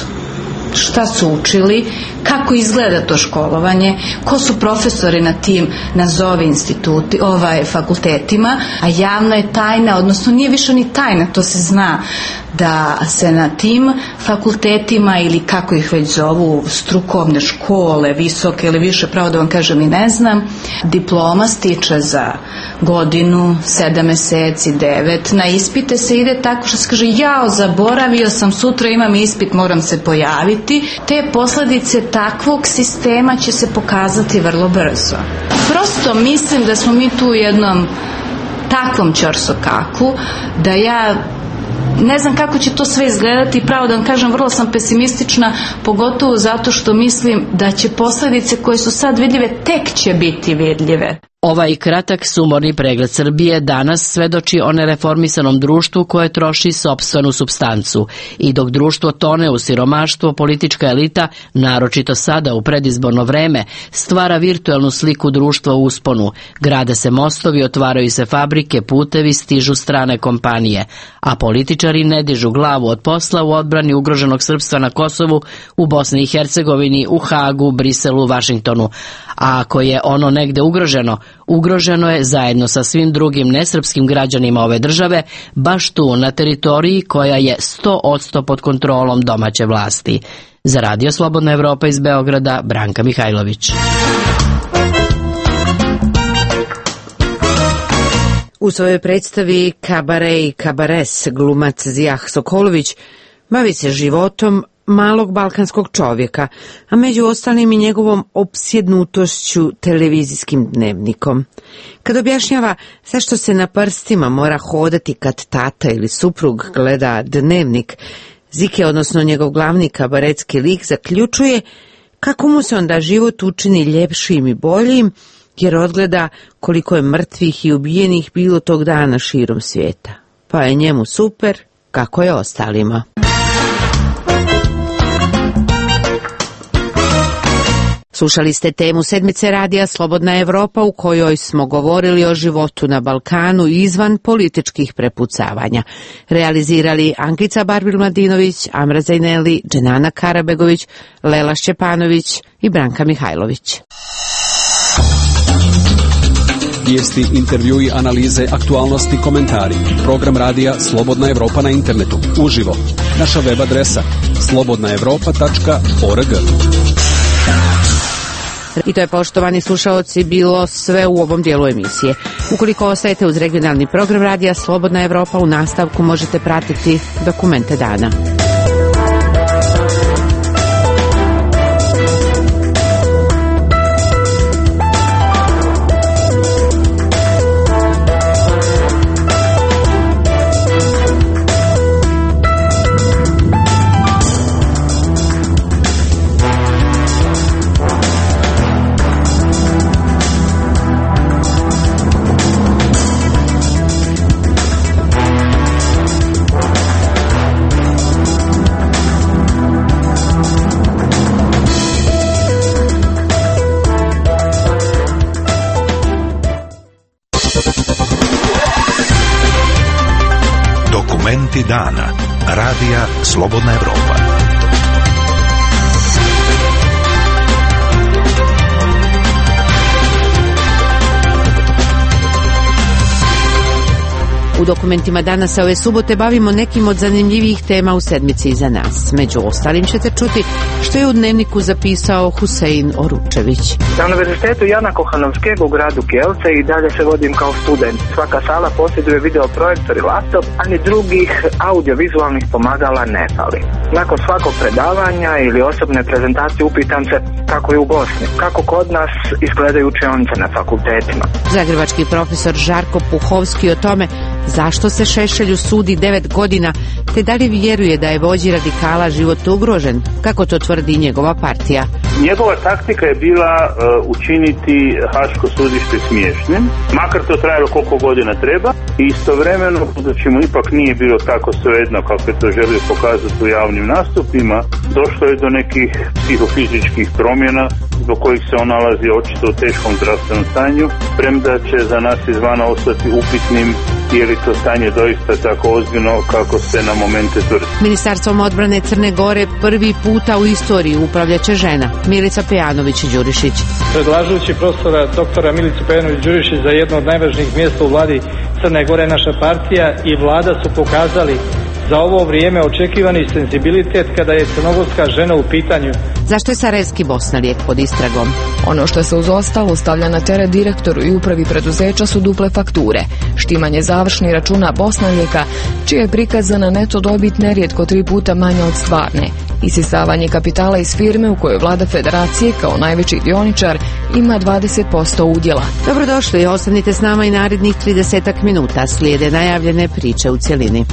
Šta su učili, kako izgleda to školovanje, ko su profesori na tim nazovi instituti, ovaj, fakultetima, a javna je tajna, odnosno nije više ni tajna, to se zna da se na tim fakultetima ili kako ih već zovu, strukovne škole, visoke ili više, pravo da vam kažem i ne znam, diploma stiče za godinu, sedam meseci, devet, na ispite se ide tako što se kaže jao, zaboravio sam, sutra imam ispit, moram se pojaviti. Te posledice takvog sistema će se pokazati vrlo brzo. Prosto mislim da smo mi tu u jednom takvom ćorsokaku, da ja ne znam kako će to sve izgledati, pravo da vam kažem, vrlo sam pesimistična, pogotovo zato što mislim da će posledice koje su sad vidljive tek će biti vidljive. Ovaj kratak sumorni pregled Srbije danas svedoči o nereformisanom društvu koje troši sopstvenu supstancu. I dok društvo tone u siromaštvo, politička elita, naročito sada u predizborno vreme, stvara virtuelnu sliku društva u usponu. Grade se mostovi, otvaraju se fabrike, putevi, stižu strane kompanije. A političari ne dižu glavu od posla u odbrani ugroženog srpstva na Kosovu, u Bosni i Hercegovini, u Hagu, Briselu, Vašingtonu. A ako je ono negde ugroženo, ugroženo je zajedno sa svim drugim nesrpskim građanima ove države, baš tu na teritoriji koja je sto posto pod kontrolom domaće vlasti. Za Radio Slobodna Evropa iz Beograda, Branka Mihajlović. U svojoj predstavi Kabare i Kabares glumac Zijah Sokolović bavi se životom malog balkanskog čovjeka, a među ostalim i njegovom opsjednutošću televizijskim dnevnikom. Kad objašnjava zašto se na prstima mora hodati kad tata ili suprug gleda dnevnik, Zike, odnosno njegov glavni kabaretski lik, zaključuje kako mu se onda život učini ljepšim i boljim, jer odgleda koliko je mrtvih i ubijenih bilo tog dana širom svijeta. Pa je njemu super, kako je ostalima. Slušali ste temu sedmice radija Slobodna Evropa u kojoj smo govorili o životu na Balkanu izvan političkih prepucavanja. Realizirali Ankica Barbil-Mladinović, Amra Zajneli, Dženana Karabegović, Lela Šćepanović i Branka Mihajlović. Vijesti, intervjui, analize, aktualnosti, komentari. Program radija Slobodna Evropa na internetu. Uživo. Naša web adresa slobodna evropa tačka org. I to je, poštovani slušaoci, bilo sve u ovom dijelu emisije. Ukoliko ostajete uz regionalni program radija Slobodna Evropa, u nastavku možete pratiti dokumente dana. Dokumenti dana. Radija Slobodna Evropa. U dokumentima dana se ove subote bavimo nekim od zanimljivijih tema u sedmici iza nas. Među ostalim ćete čuti što je u dnevniku zapisao Husein Oručević. Na Univerzitetu Jana Kohanovskeg u gradu Kielce i dalje se vodim kao student. Svaka sala posjeduje video projektor i laptop, a ni drugih audiovizualnih pomagala ne fali. Nakon svakog predavanja ili osobne prezentacije upitam se kako je u Bosni, kako kod nas izgledaju učionice na fakultetima. Zagrebački profesor Žarko Puhovski o tome zašto se Šešelju sudi devet godina, te da li vjeruje da je vođi radikala život ugrožen, kako to tvrdi njegova partija. Njegova taktika je bila uh, učiniti Haško sudište smiješnim, makar to trajalo koliko godina treba, i istovremeno, budući mu ipak nije bilo tako svejedno kako je to želio pokazati u javnim nastupima, došlo je do nekih psihofizičkih promjena zbog kojih se on nalazi očito u teškom zdravstvenom stanju, premda će za nas izvana ostati upitnim je li to stanje doista tako ozbiljno kako se na momente tvrdi. Ministarstvom odbrane Crne Gore prvi puta u istoriji upravljaće žena, Milica Pejanović-Đurišić. Predlažući profesora doktora Milicu Pejanović-Đurišić za jedno od najvažnijih mjesta u vladi Crne Gore, naša partija i vlada su pokazali za ovo vrijeme očekivani senzibilitet kada je crnogorska žena u pitanju. Zašto je Sarajevski Bosna lijek pod istragom? Ono što se uz ostalo stavlja na teret direktoru i upravi preduzeća su duple fakture, štimanje završnih računa Bosna lijeka, čija je prikazana neto dobit nerijetko tri puta manja od stvarne, isisavanje kapitala iz firme u kojoj vlada federacije kao najveći dioničar ima dvadeset posto udjela. Dobrodošli, ostanite s nama i narednih tridesetak minuta, slijede najavljene priče u cjelini.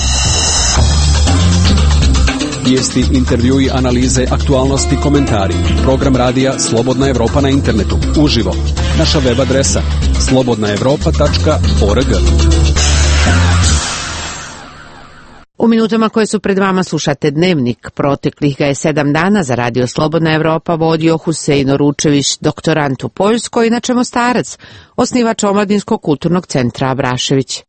Vijesti, intervjui, analize, aktualnosti, komentari. Program radija Slobodna Evropa na internetu. Uživo. Naša web adresa slobodna evropa tačka org. U minutama koje su pred vama slušate dnevnik. Proteklih ga je sedam dana za radio Slobodna Evropa vodio Husein Oručević, doktorant u Poljskoj, inače Mostarac, osnivač Omladinskog kulturnog centra Abrašević.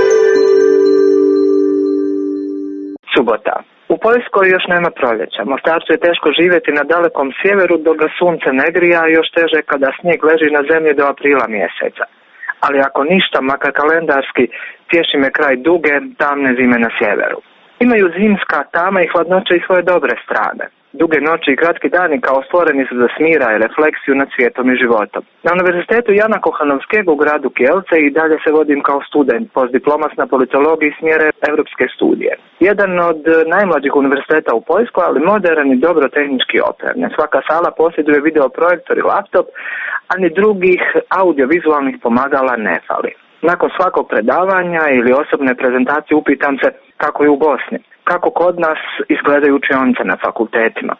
Subota. U Poljskoj još nema proljeća. Mostarcu je teško živjeti na dalekom sjeveru dok ga sunce ne grija, a još teže kada snijeg leži na zemlji do aprila mjeseca. Ali ako ništa, makar kalendarski, tješi me kraj duge, tamne zime na sjeveru. Imaju zimska tama i hladnoća i svoje dobre strane. Duge noći i kratki dani kao stvoreni su za smira i refleksiju nad svijetom i životom. Na Univerzitetu Jana Kohanovskeg u gradu Kielce i dalje se vodim kao student, postdiplomac na politologiji smjere evropske studije. Jedan od najmlađih univerziteta u Poljskoj, ali modern i dobro tehnički opremljen. Svaka sala posjeduje video projektor i laptop, a ni drugih audiovizualnih pomagala ne fali. Nakon svakog predavanja ili osobne prezentacije upitam se kako je u Bosni, kako kod nas izgledaju učionice na fakultetima.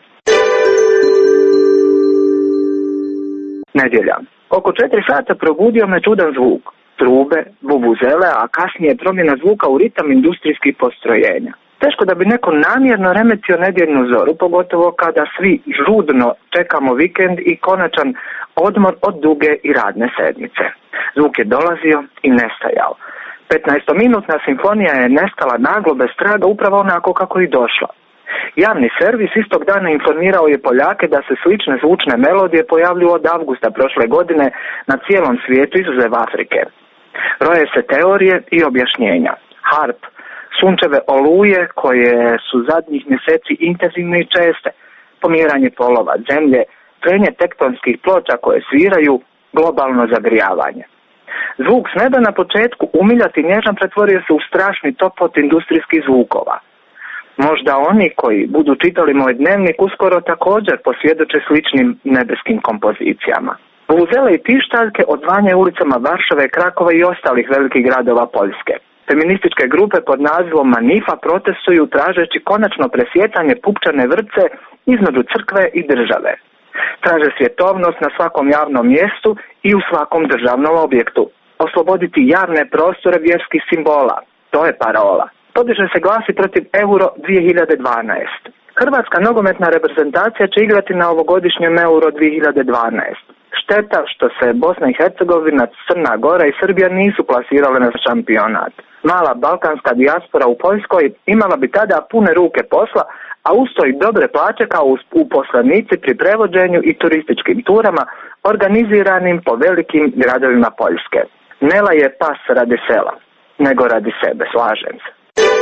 Nedjelja. Oko četiri sata probudio me čudan zvuk, trube, vuvuzele, a kasnije promjena zvuka u ritam industrijskih postrojenja. Teško da bi neko namjerno remetio nedjeljnu zoru, pogotovo kada svi žudno čekamo vikend i konačan odmor od duge i radne sedmice. Zvuk je dolazio i nestajao. petnaestominutna simfonija je nestala naglo bez traga, upravo onako kako i došla. Javni servis istog dana informirao je Poljake da se slične zvučne melodije pojavljuju od avgusta prošle godine na cijelom svijetu izuzev Afrike. Roje se teorije i objašnjenja. Harp, sunčeve oluje koje su zadnjih mjeseci intenzivne i česte, pomjeranje polova zemlje, trenje tektonskih ploča koje sviraju, globalno zagrijavanje. Zvuk s neba na početku umiljat i nježan pretvorio se u strašni topot industrijskih zvukova. Možda oni koji budu čitali moj dnevnik uskoro također posvjedoče sličnim nebeskim kompozicijama. Vuvuzele i pištaljke odzvanjaju ulicama Varšave, Krakova i ostalih velikih gradova Poljske. Feminističke grupe pod nazivom Manifa protestuju tražeći konačno presjetanje pupčane vrpce između crkve i države. Traže svjetovnost na svakom javnom mjestu i u svakom državnom objektu. Osloboditi javne prostore vjerskih simbola. To je parola. Podiže se glasi protiv Euro dvije hiljade dvanaest. Hrvatska nogometna reprezentacija će igrati na ovogodišnjem Euro dvije hiljade dvanaest. Šteta što se Bosna i Hercegovina, Crna Gora i Srbija nisu plasirale na šampionat. Mala balkanska dijaspora u Poljskoj imala bi tada pune ruke posla, a usto i dobre plaće kao uposlenici pri prevođenju i turističkim turama organiziranim po velikim gradovima Poljske. Ne laje pas radi sela, nego radi sebe, slažem se.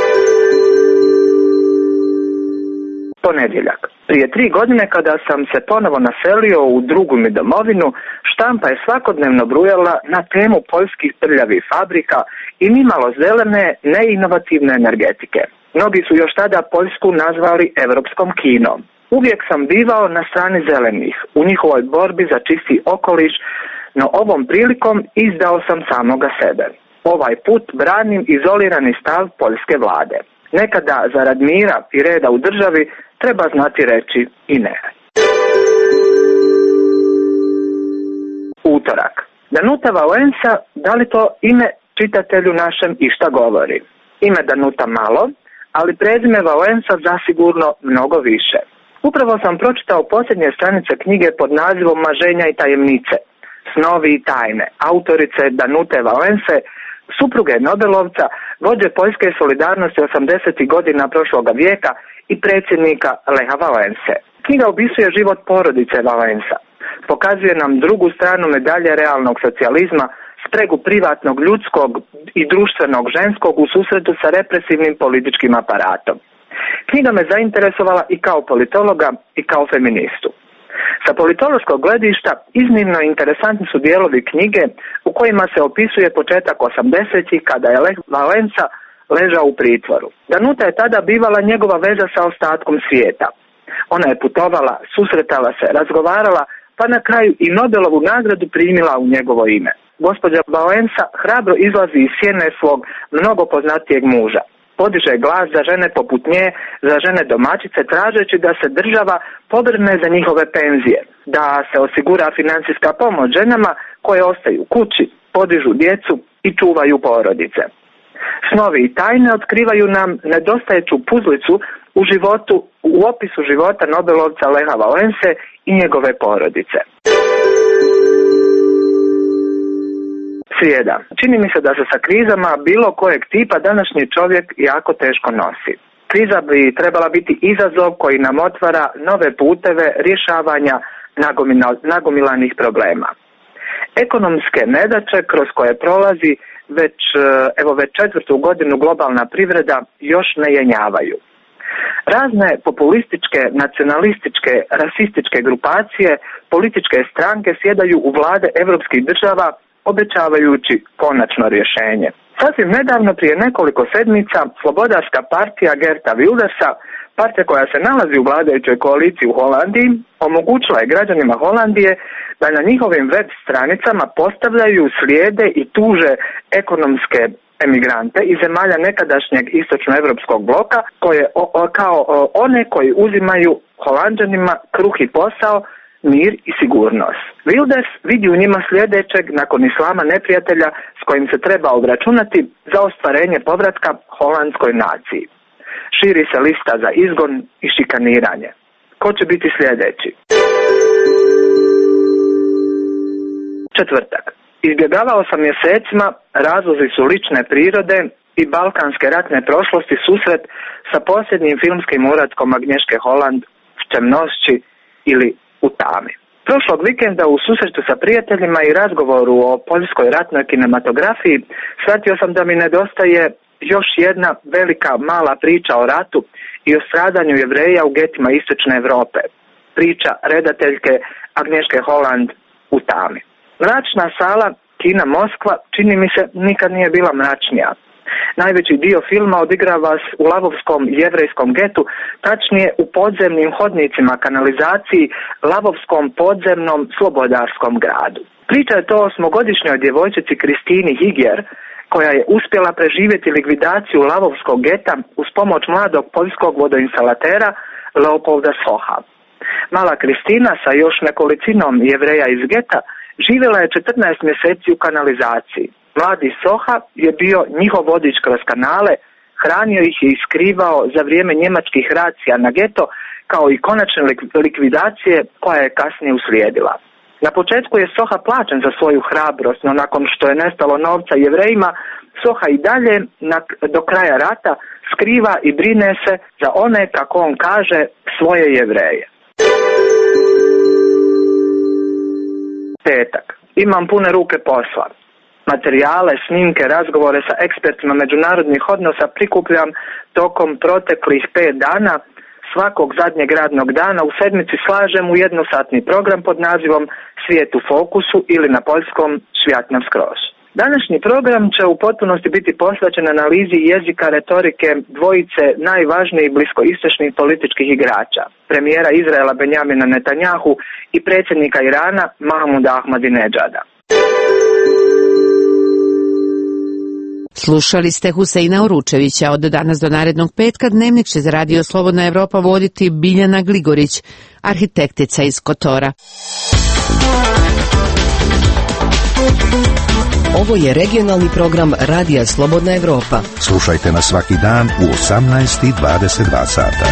Ponedjeljak. Prije tri godine kada sam se ponovo naselio u drugu mi domovinu, štampa je svakodnevno brujala na temu poljskih prljavih fabrika i nimalo zelene, neinovativne energetike. Mnogi su još tada Poljsku nazvali evropskom Kinom. Uvijek sam bivao na strani zelenih, u njihovoj borbi za čisti okoliš, no ovom prilikom izdao sam samoga sebe. Ovaj put branim izolirani stav poljske vlade. Nekada zarad mira i reda u državi treba znati reći i ne. Utorak. Danuta Valensa, da li to ime čitatelju našem išta govori? Ime Danuta malo, ali prezime Valensa zasigurno mnogo više. Upravo sam pročitao posljednje stranice knjige pod nazivom Maženja i tajemnice, Snovi i tajne, autorice Danute Valense, supruge Nobelovca, vođe Poljske solidarnosti osamdesetih godina prošloga vijeka i predsjednika Leha Valense. Knjiga opisuje život porodice Valensa. Pokazuje nam drugu stranu medalje realnog socijalizma, spregu privatnog ljudskog i društvenog ženskog u susretu sa represivnim političkim aparatom. Knjiga me zainteresovala i kao politologa i kao feministu. Sa politološkog gledišta iznimno interesantni su dijelovi knjige u kojima se opisuje početak osamdesetih kada je Lech Valensa ležao u pritvoru. Danuta je tada bivala njegova veza sa ostatkom svijeta. Ona je putovala, susretala se, razgovarala, pa na kraju i Nobelovu nagradu primila u njegovo ime. Gospođa Valensa hrabro izlazi iz sjene svog mnogo poznatijeg muža. Podiže glas za žene poput nje, za žene domaćice, tražeći da se država pobrine za njihove penzije, da se osigura financijska pomoć ženama koje ostaju kući, podižu djecu i čuvaju porodice. Snovi i tajne otkrivaju nam nedostajeću puzlicu u životu, u opisu života Nobelovca Leha Valense i njegove porodice. Srijeda. Čini mi se da se sa krizama bilo kojeg tipa današnji čovjek jako teško nosi. Kriza bi trebala biti izazov koji nam otvara nove puteve rješavanja nagomilanih problema. Ekonomske nedaće kroz koje prolazi već, evo već četvrtu godinu globalna privreda još ne jenjavaju. Razne populističke, nacionalističke, rasističke grupacije, političke stranke sjedaju u vlade evropskih država obećavajući konačno rješenje. Sasvim nedavno, prije nekoliko sedmica, Slobodarska partija Geerta Wildersa, partija koja se nalazi u vladajućoj koaliciji u Holandiji, omogućila je građanima Holandije da na njihovim web stranicama postavljaju, slijede i tuže ekonomske emigrante iz zemalja nekadašnjeg istočnoevropskog bloka, koje o, o, kao o, one koji uzimaju Holanđanima kruh i posao, mir i sigurnost. Wilders vidi u njima sljedećeg nakon islama neprijatelja s kojim se treba obračunati za ostvarenje povratka holandskoj naciji. Širi se lista za izgon i šikaniranje. Ko će biti sljedeći? Četvrtak. Izbjegavao sam mjesecima, razlozi su lične prirode i balkanske ratne prošlosti susret sa posljednjim filmskim uratkom Agnješke Holland v Čemnošći ili u tami. Prošlog vikenda u susretu sa prijateljima i razgovoru o poljskoj ratnoj kinematografiji shvatio sam da mi nedostaje još jedna velika mala priča o ratu i o stradanju Jevreja u getima istočne Europe. Priča redateljke Agnješke Holland u tami. Mračna sala kina Moskva čini mi se nikad nije bila mračnija. Najveći dio filma odigrava u lavovskom jevrejskom getu, tačnije u podzemnim hodnicima kanalizaciji lavovskom podzemnom slobodarskom gradu. Priča je to o osmogodišnjoj djevojčici Kristini Higier, koja je uspjela preživjeti likvidaciju lavovskog geta uz pomoć mladog poljskog vodoinstalatera Leopolda Soha. Mala Kristina sa još nekolicinom Jevreja iz geta živjela je četrnaest mjeseci u kanalizaciji. Mladi Soha je bio njihov vodič kroz kanale, hranio ih je i skrivao za vrijeme njemačkih racija na geto, kao i konačne likvidacije koja je kasnije uslijedila. Na početku je Soha plaćen za svoju hrabrost, no nakon što je nestalo novca Jevrejima, Soha i dalje na, do kraja rata skriva i brine se za one, kako on kaže, svoje Jevreje. Petak. Imam pune ruke posla. Materijale, snimke, razgovore sa ekspertima međunarodnih odnosa prikupljam tokom proteklih pet dana. Svakog zadnjeg radnog dana u sedmici slažem u jednosatni program pod nazivom Svijet u fokusu ili na poljskom Svijat nam skroz. Današnji program će u potpunosti biti posvećen analizi jezika retorike dvojice najvažnijih bliskoistočnih političkih igrača, premijera Izraela Benjamina Netanjahu i predsjednika Irana Mahmuda Ahmadinedžada. Slušali ste Huseina Uručevića. Od danas do narednog petka Dnevnik će za Radio Slobodna Evropa voditi Biljana Gligorić, arhitektica iz Kotora. Ovo je regionalni program Radija Slobodna Evropa. Slušajte nas svaki dan u osamnaest i dvadeset dva sata.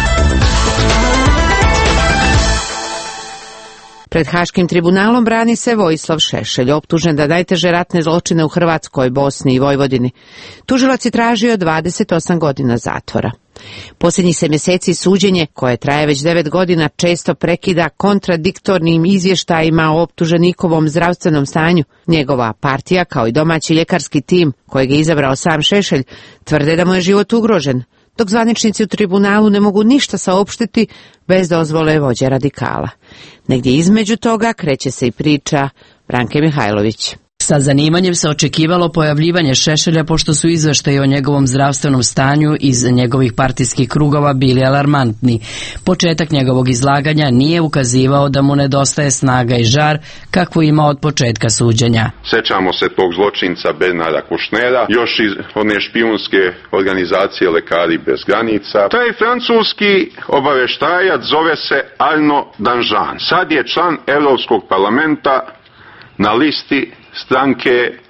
Pred Haškim tribunalom brani se Vojislav Šešelj, optužen da najteže ratne zločine u Hrvatskoj, Bosni i Vojvodini. Tužilac je tražio dvadeset osam godina zatvora. Posljednjih se mjeseci suđenje, koje traje već devet godina, često prekida kontradiktornim izvještajima o optuženikovom zdravstvenom stanju. Njegova partija, kao i domaći ljekarski tim, kojeg je izabrao sam Šešelj, tvrde da mu je život ugrožen, dok zvaničnici u tribunalu ne mogu ništa saopštiti bez dozvole vođe radikala. Negdje između toga kreće se i priča Branke Mihajlović. Sa zanimanjem se očekivalo pojavljivanje Šešelja, pošto su izveštaji o njegovom zdravstvenom stanju iz njegovih partijskih krugova bili alarmantni. Početak njegovog izlaganja nije ukazivao da mu nedostaje snaga i žar kakvu ima od početka suđenja. Sećamo se tog zločinca Bernarda Kušnera, još iz one špijunske organizacije Lekari bez granica. Taj francuski obaveštajac zove se Arnaud Danjean. Sad je član Europskog parlamenta na listi stranke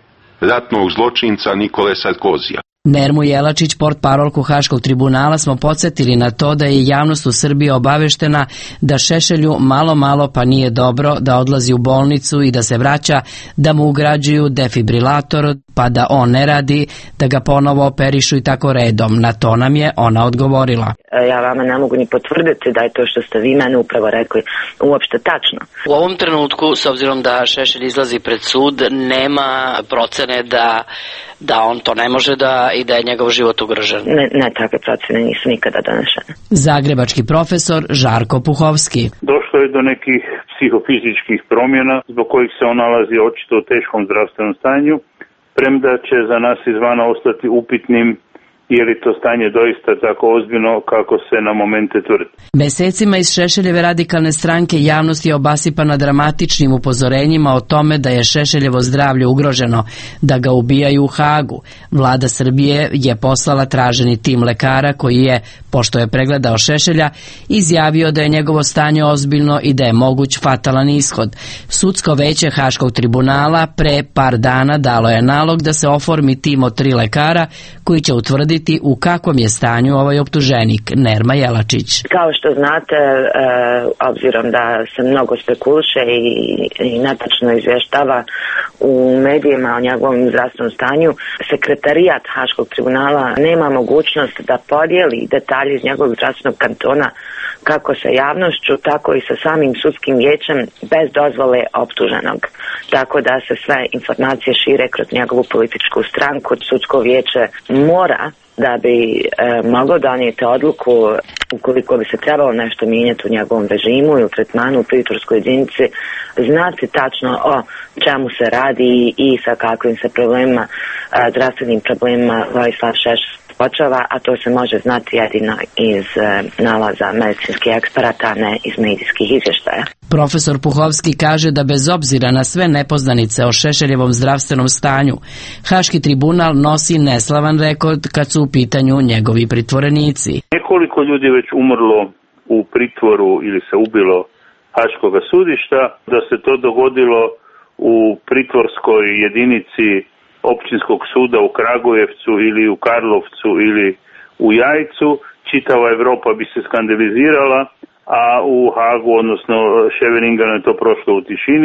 ratnog zločinca Nikole Sarkozija. Nermu Jelačić, portparolku Haškog tribunala, smo podsjetili na to da je javnost u Srbiji obaveštena da Šešelju malo malo pa nije dobro, da odlazi u bolnicu i da se vraća, da mu ugrađuju defibrilator, pa da on ne radi, da ga ponovo operišu i tako redom. Na to nam je ona odgovorila. Ja vama ne mogu ni potvrditi da je to što ste vi mene upravo rekli uopšte tačno. U ovom trenutku, s obzirom da Šešelj izlazi pred sud, nema procene da, da on to ne može da i da je njegov život ugrožen. Ne, ne takve procene nisu nikada donešene. Zagrebački profesor Žarko Puhovski. Došlo je do nekih psihofizičkih promjena zbog kojih se on nalazi očito u teškom zdravstvenom stanju, premda će za nas izvana ostati upitnim je li to stanje doista tako ozbiljno kako se na momente tvrdi. Mesecima iz Šešeljeve radikalne stranke javnost je obasipana dramatičnim upozorenjima o tome da je Šešeljevo zdravlje ugroženo, da ga ubijaju u Hagu. Vlada Srbije je poslala traženi tim lekara koji je, pošto je pregledao Šešelja, izjavio da je njegovo stanje ozbiljno i da je moguć fatalan ishod. Sudsko veće Haškog tribunala pre par dana dalo je nalog da se oformi tim od tri lekara koji će utvrditi u kakvom je stanju ovaj optuženik. Nerma Jelačić. Kao što znate, e, obzirom da se mnogo spekuliše i, i netačno izvještava u medijima o njegovom zdravstvenom stanju, sekretarijat Haškog tribunala nema mogućnost da podijeli detalje iz njegovog zdravstvenog kantona kako sa javnošću, tako i sa samim sudskim vijećem bez dozvole optuženog. Tako da se sve informacije šire kroz njegovu političku stranku. Sudsko vijeće mora, da bi e, moglo donijeti odluku ukoliko bi se trebalo nešto mijenjati u njegovom režimu i u tretmanu u pritvorskoj jedinici, znati tačno o čemu se radi i, i sa kakvim se problemima, e, zdravstvenim problemima Vojislav Šešelj počava, a to se može znati jedino iz e, nalaza medicinskih eksperata, ne iz medijskih izvještaja. Profesor Puhovski kaže da bez obzira na sve nepoznanice o Šešeljevom zdravstvenom stanju, Haški tribunal nosi neslavan rekord kad su u pitanju njegovi pritvorenici. Nekoliko ljudi već umrlo u pritvoru ili se ubilo Haškoga sudišta, da se to dogodilo u pritvorskoj jedinici općinskog suda u Kragujevcu ili u Karlovcu ili u Jajcu, čitava Evropa bi se skandalizirala, a u Hagu, odnosno Ševeringa, je to prošlo u tišini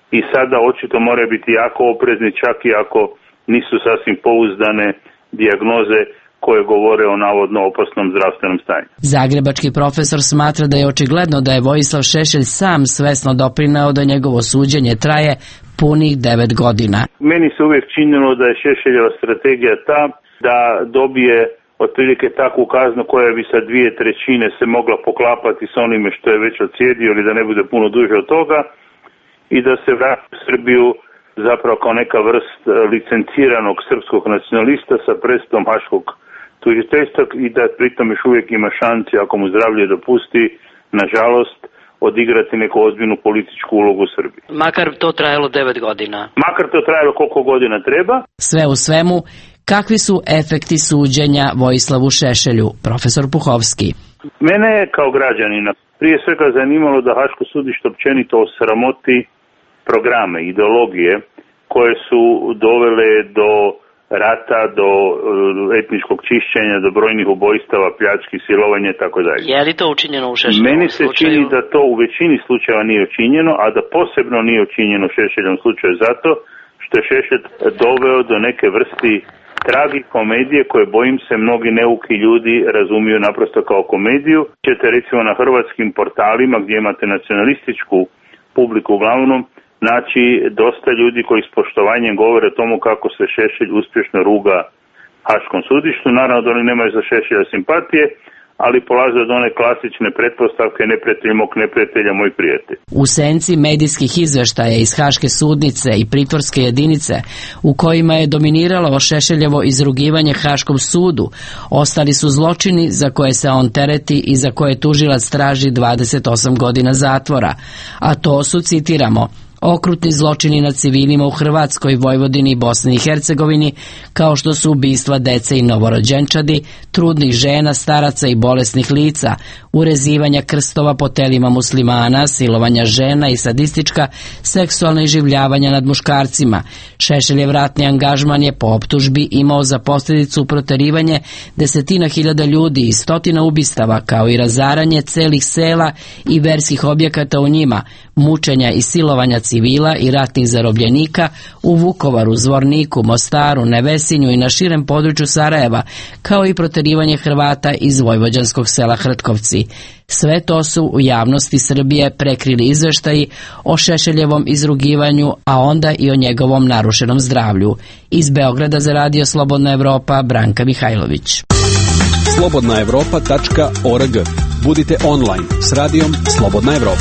i sada očito moraju biti jako oprezni, čak i ako nisu sasvim pouzdane dijagnoze koje govore o navodno opasnom zdravstvenom stanju. Zagrebački profesor smatra da je očigledno da je Vojislav Šešelj sam svesno doprineo da njegovo suđenje traje punih devet godina. Meni se uvijek činilo da je Šešeljeva strategija ta da dobije otprilike takvu kaznu koja bi sa dvije trećine se mogla poklapati s onime što je već odsjedio ili da ne bude puno duže od toga i da se vrati u Srbiju zapravo kao neka vrst licenciranog srpskog nacionalista sa prestom haškog tužiteljstva i da pritom još uvijek ima šanci, ako mu zdravlje dopusti, nažalost, odigrati neku ozbiljnu političku ulogu u Srbiji. Makar to trajalo devet godina. Makar to trajalo koliko godina treba. Sve u svemu, kakvi su efekti suđenja Vojislavu Šešelju, profesor Puhovski? Mene je kao građanina prije svega zanimalo da Haško sudište općenito osramoti programe, ideologije koje su dovele do rata, do etničkog čišćenja, do brojnih ubojstava, pljački, silovanja i tako dalje. Je li to učinjeno u Šešeljevom Meni se slučaju? čini da to u većini slučajeva nije učinjeno, a da posebno nije učinjeno u Šešeljevom slučaju zato što je Šešelj doveo do neke vrsti tragikomedije koje, bojim se, mnogi neuki ljudi razumiju naprosto kao komediju. Ćete recimo na hrvatskim portalima gdje imate nacionalističku publiku uglavnom naći dosta ljudi koji s poštovanjem govore o tomu kako se Šešelj uspješno ruga Haškom sudištu. Naravno da oni nemaju za Šešelja simpatije, ali polaze od one klasične pretpostavke neprijatelj mog neprijatelja, moj prijatelj. U senci medijskih izveštaja iz Haške sudnice i pritvorske jedinice, u kojima je dominiralo Šešeljevo izrugivanje Haškom sudu, ostali su zločini za koje se on tereti i za koje tužilac traži dvadeset osam godina zatvora, a to su, citiramo, okrutni zločini nad civilima u Hrvatskoj, Vojvodini i Bosni i Hercegovini, kao što su ubistva dece i novorođenčadi, trudnih žena, staraca i bolesnih lica, urezivanja krstova po telima muslimana, silovanja žena i sadistička seksualna iživljavanja nad muškarcima. Šešeljev ratni angažman je po optužbi imao za posljedicu proterivanje desetina hiljada ljudi i stotina ubistava, kao i razaranje celih sela i verskih objekata u njima, mučenja i silovanja civila i ratnih zarobljenika u Vukovaru, Zvorniku, Mostaru, Nevesinju i na širem području Sarajeva, kao i proterivanje Hrvata iz vojvođanskog sela Hrtkovci. Sve to su u javnosti Srbije prekrili izveštaji o Šešeljevom izrugivanju, a onda i o njegovom narušenom zdravlju. Iz Beograda za Radio Slobodna Evropa, Branka Mihajlović. slobodna evropa tačka org. Budite online s radijom Slobodna Evropa.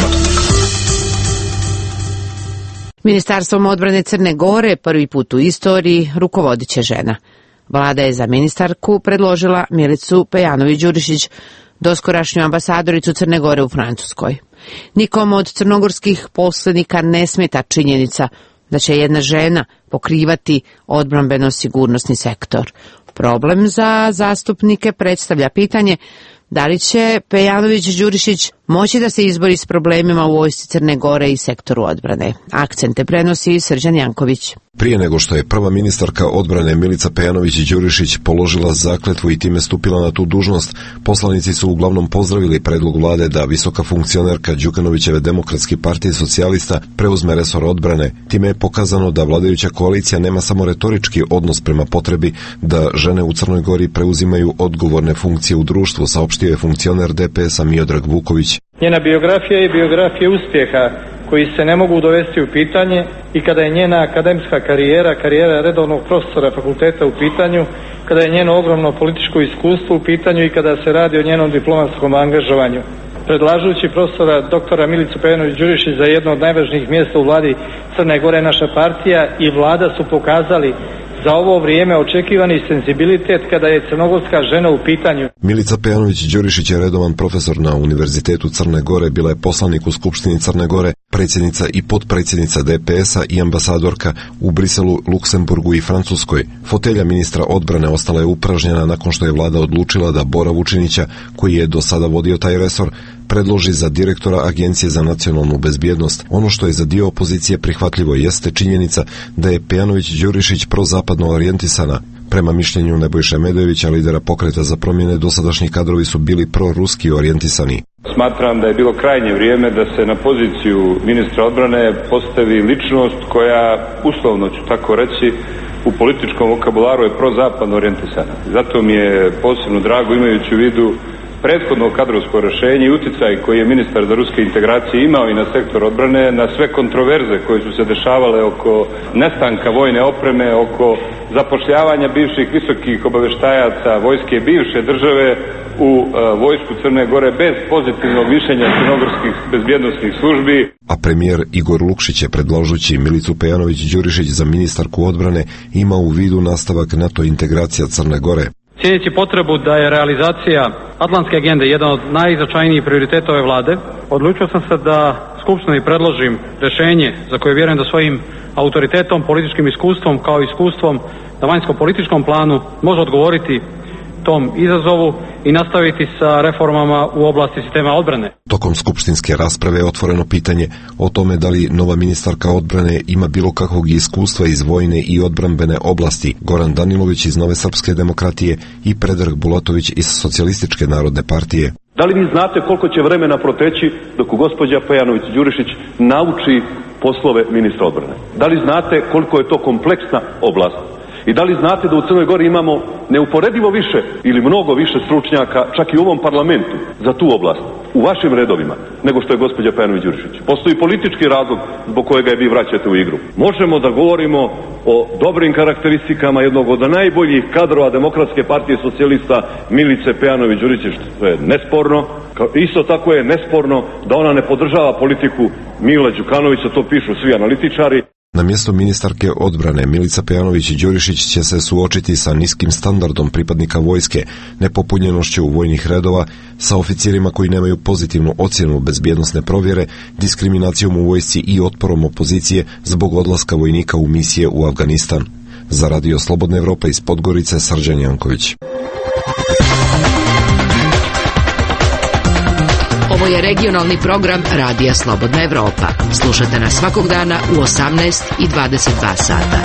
Ministarstvom odbrane Crne Gore prvi put u istoriji rukovodit će žena. Vlada je za ministarku predložila Milicu Pejanović-Đurišić, doskorašnju ambasadoricu Crne Gore u Francuskoj. Nikom od crnogorskih poslenika ne smeta činjenica da će jedna žena pokrivati odbrambeno-sigurnosni sektor. Problem za zastupnike predstavlja pitanje da li će Pejanović-Đurišić moći da se izbori s problemima u vojsci Crne Gore i sektoru odbrane. Akcente prenosi Srđan Janković. Prije nego što je prva ministarka odbrane Milica Pejanović-Đurišić položila zakletvu i time stupila na tu dužnost, poslanici su uglavnom pozdravili predlog vlade da visoka funkcionerka Đukanovićeve Demokratske partije socijalista preuzme resor odbrane. Time je pokazano da vladajuća koalicija nema samo retorički odnos prema potrebi da žene u Crnoj Gori preuzimaju odgovorne funkcije u društvu, saopštio je funkcioner D P S-a Miodrag Vuković. Njena biografija je biografija uspjeha koji se ne mogu dovesti u pitanje i kada je njena akademska karijera, karijera redovnog profesora fakulteta u pitanju, kada je njeno ogromno političko iskustvo u pitanju i kada se radi o njenom diplomatskom angažovanju. Predlažući profesora doktora Milicu Pejanović-Đurišić za jedno od najvažnijih mjesta u vladi Crne Gore, naša partija i vlada su pokazali za ovo vrijeme očekivani senzibilitet kada je crnogorska žena u pitanju. Milica Pejanović-Đurišić je redovan profesor na Univerzitetu Crne Gore, bila je poslanik u Skupštini Crne Gore, predsjednica i potpredsjednica D P S-a i ambasadorka u Briselu, Luksemburgu i Francuskoj. Fotelja ministra odbrane ostala je upražnjena nakon što je vlada odlučila da Bora Vučinića, koji je do sada vodio taj resor, predloži za direktora Agencije za nacionalnu bezbjednost. Ono što je za dio opozicije prihvatljivo jeste činjenica da je Pejanović-Đurišić prozapadno orijentisana. Prema mišljenju Nebojše Medojevića, lidera pokreta za promjene, dosadašnji kadrovi su bili proruski orijentisani. smatram da je bilo krajnje vrijeme da se na poziciju ministra odbrane postavi ličnost koja, uslovno ću tako reći, u političkom vokabularu je prozapadno orijentisana. Zato mi je posebno drago, imajući u vidu prethodno kadrovsko rješenje i uticaj koji je ministar za ruske integracije imao i na sektor odbrane, na sve kontroverze koje su se dešavale oko nestanka vojne opreme, oko zapošljavanja bivših visokih obaveštajaca vojske bivše države u uh, vojsku Crne Gore bez pozitivnog mišljenja crnogorskih bezbjednosnih službi. A premijer Igor Lukšić je, predlažući Milicu Pejanović-Đurišić za ministarku odbrane, ima u vidu nastavak NATO integracija Crne Gore. Cijeneći potrebu da je realizacija Atlantske agende jedan od najznačajnijih prioriteta ove vlade, odlučio sam se da Skupštini predložim rješenje za koje vjerujem da svojim autoritetom, političkim iskustvom kao iskustvom na vanjsko-političkom planu može odgovoriti tom izazovu i nastaviti sa reformama u oblasti sistema odbrane. Tokom skupštinske rasprave je otvoreno pitanje o tome da li nova ministarka odbrane ima bilo kakvog iskustva iz vojne i odbrambene oblasti. Goran Danilović iz Nove srpske demokratije i Predrag Bulatović iz Socijalističke narodne partije. Da li vi znate koliko će vremena proteći dok gospođa Pejanović-Đurišić nauči poslove ministra odbrane? Da li znate koliko je to kompleksna oblast? I da li znate da u Crnoj Gori imamo neuporedivo više ili mnogo više stručnjaka, čak i u ovom parlamentu, za tu oblast, u vašim redovima, nego što je gospođa Pejanović-Đurišić? Postoji politički razlog zbog kojega je vi vraćate u igru. Možemo da govorimo o dobrim karakteristikama jednog od najboljih kadrova Demokratske partije socijalista Milice Pejanović-Đurišić, što je nesporno. Isto tako je nesporno da ona ne podržava politiku Mila Đukanovića, to pišu svi analitičari. Na mjesto ministarke odbrane Milica Pejanović-Đurišić će se suočiti sa niskim standardom pripadnika vojske, nepopunjenošću vojnih redova, sa oficirima koji nemaju pozitivnu ocjenu bezbjednosne provjere, diskriminacijom u vojsci i otporom opozicije zbog odlaska vojnika u misije u Afganistan. Za Radio Slobodna Evropa iz Podgorice, Srđan Janković. Ovo je regionalni program Radija Slobodna Evropa. Slušajte nas svakog dana u osamnaest i dvadeset dva sata.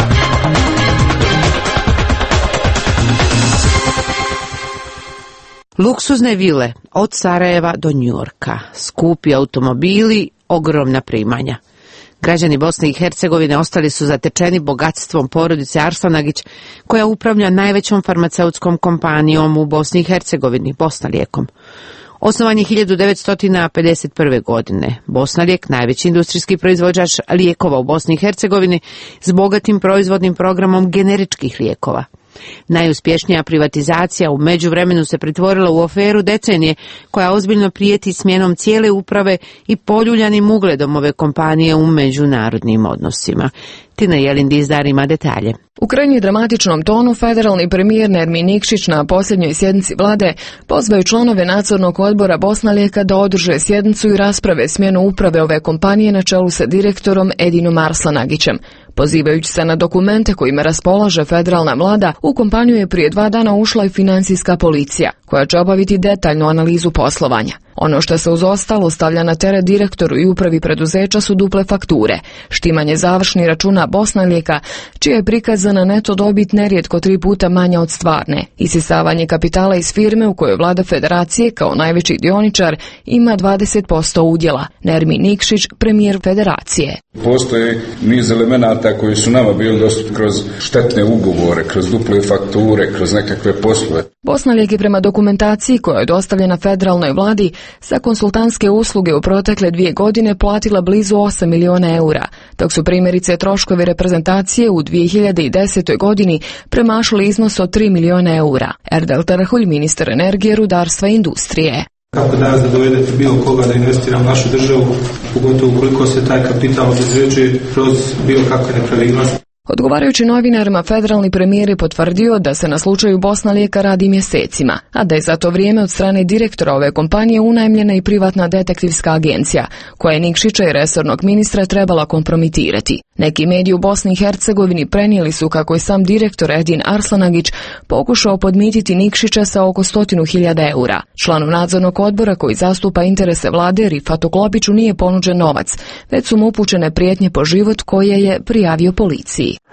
Luksuzne vile od Sarajeva do Njujorka, skupi automobili, ogromna primanja. Građani Bosne i Hercegovine ostali su zatečeni bogatstvom porodice Arslanagić, koja upravlja najvećom farmaceutskom kompanijom u Bosni i Hercegovini, Bosnalijek-om. Osnovan je hiljadu devetsto pedeset prve. godine. Bosnalijek, najveći industrijski proizvođač lijekova u Bosni i Hercegovini, s bogatim proizvodnim programom generičkih lijekova. Najuspješnija privatizacija u međuvremenu se pretvorila u aferu decenije, koja ozbiljno prijeti smjenom cijele uprave i poljuljanim ugledom ove kompanije u međunarodnim odnosima. Tina Jelindizdar ima detalje. U krajnje dramatičnom tonu federalni premijer Nermin Nikšić na posljednjoj sjednici vlade pozvao članove nadzornog odbora Bosnalijeka da održe sjednicu i rasprave smjenu uprave ove kompanije na čelu sa direktorom Edinom Arslanagićem. Pozivajući se na dokumente kojima raspolaže federalna vlada, u kompaniju je prije dva dana ušla i financijska policija, koja će obaviti detaljnu analizu poslovanja. Ono što se uz ostalo stavlja na teret direktoru i upravi preduzeća su duple fakture, štimanje završnih računa Bosnalijeka, čija je prikazana neto dobit nerijetko tri puta manja od stvarne, isisavanje kapitala iz firme u kojoj vlada federacije kao najveći dioničar ima dvadeset posto udjela. Nermin Nikšić, premijer federacije. Postoje niz elemenata koji su nama bili dostupni kroz štetne ugovore, kroz duple fakture, kroz nekakve poslove. Bosnalijek je prema dokumentaciji koja je dostavljena federalnoj vladi za konsultantske usluge u protekle dvije godine platila blizu osam miliona eura, dok su primjerice troškovi reprezentacije u dvije hiljade desetoj. godini premašili iznos od tri miliona eura. Erdal Tarhulj, ministar energije, rudarstva i industrije. Kako danas da dovedete bilo koga da investira u našu državu, pogotovo ukoliko se taj kapital obezvređuje kroz bilo kakve nepravilnosti? Odgovarajući novinarima, federalni premijer je potvrdio da se na slučaju Bosnalijeka radi mjesecima, a da je za to vrijeme od strane direktora ove kompanije unajmljena i privatna detektivska agencija, koja je Nikšića i resornog ministra trebala kompromitirati. Neki mediji u Bosni i Hercegovini prenijeli su kako je sam direktor Edin Arslanagić pokušao podmititi Nikšića sa oko stotinu hiljada eura. Članu nadzornog odbora koji zastupa interese vlade Rifatu Klopiću nije ponuđen novac, već su mu upućene prijetnje po život koje je prijavio policiji.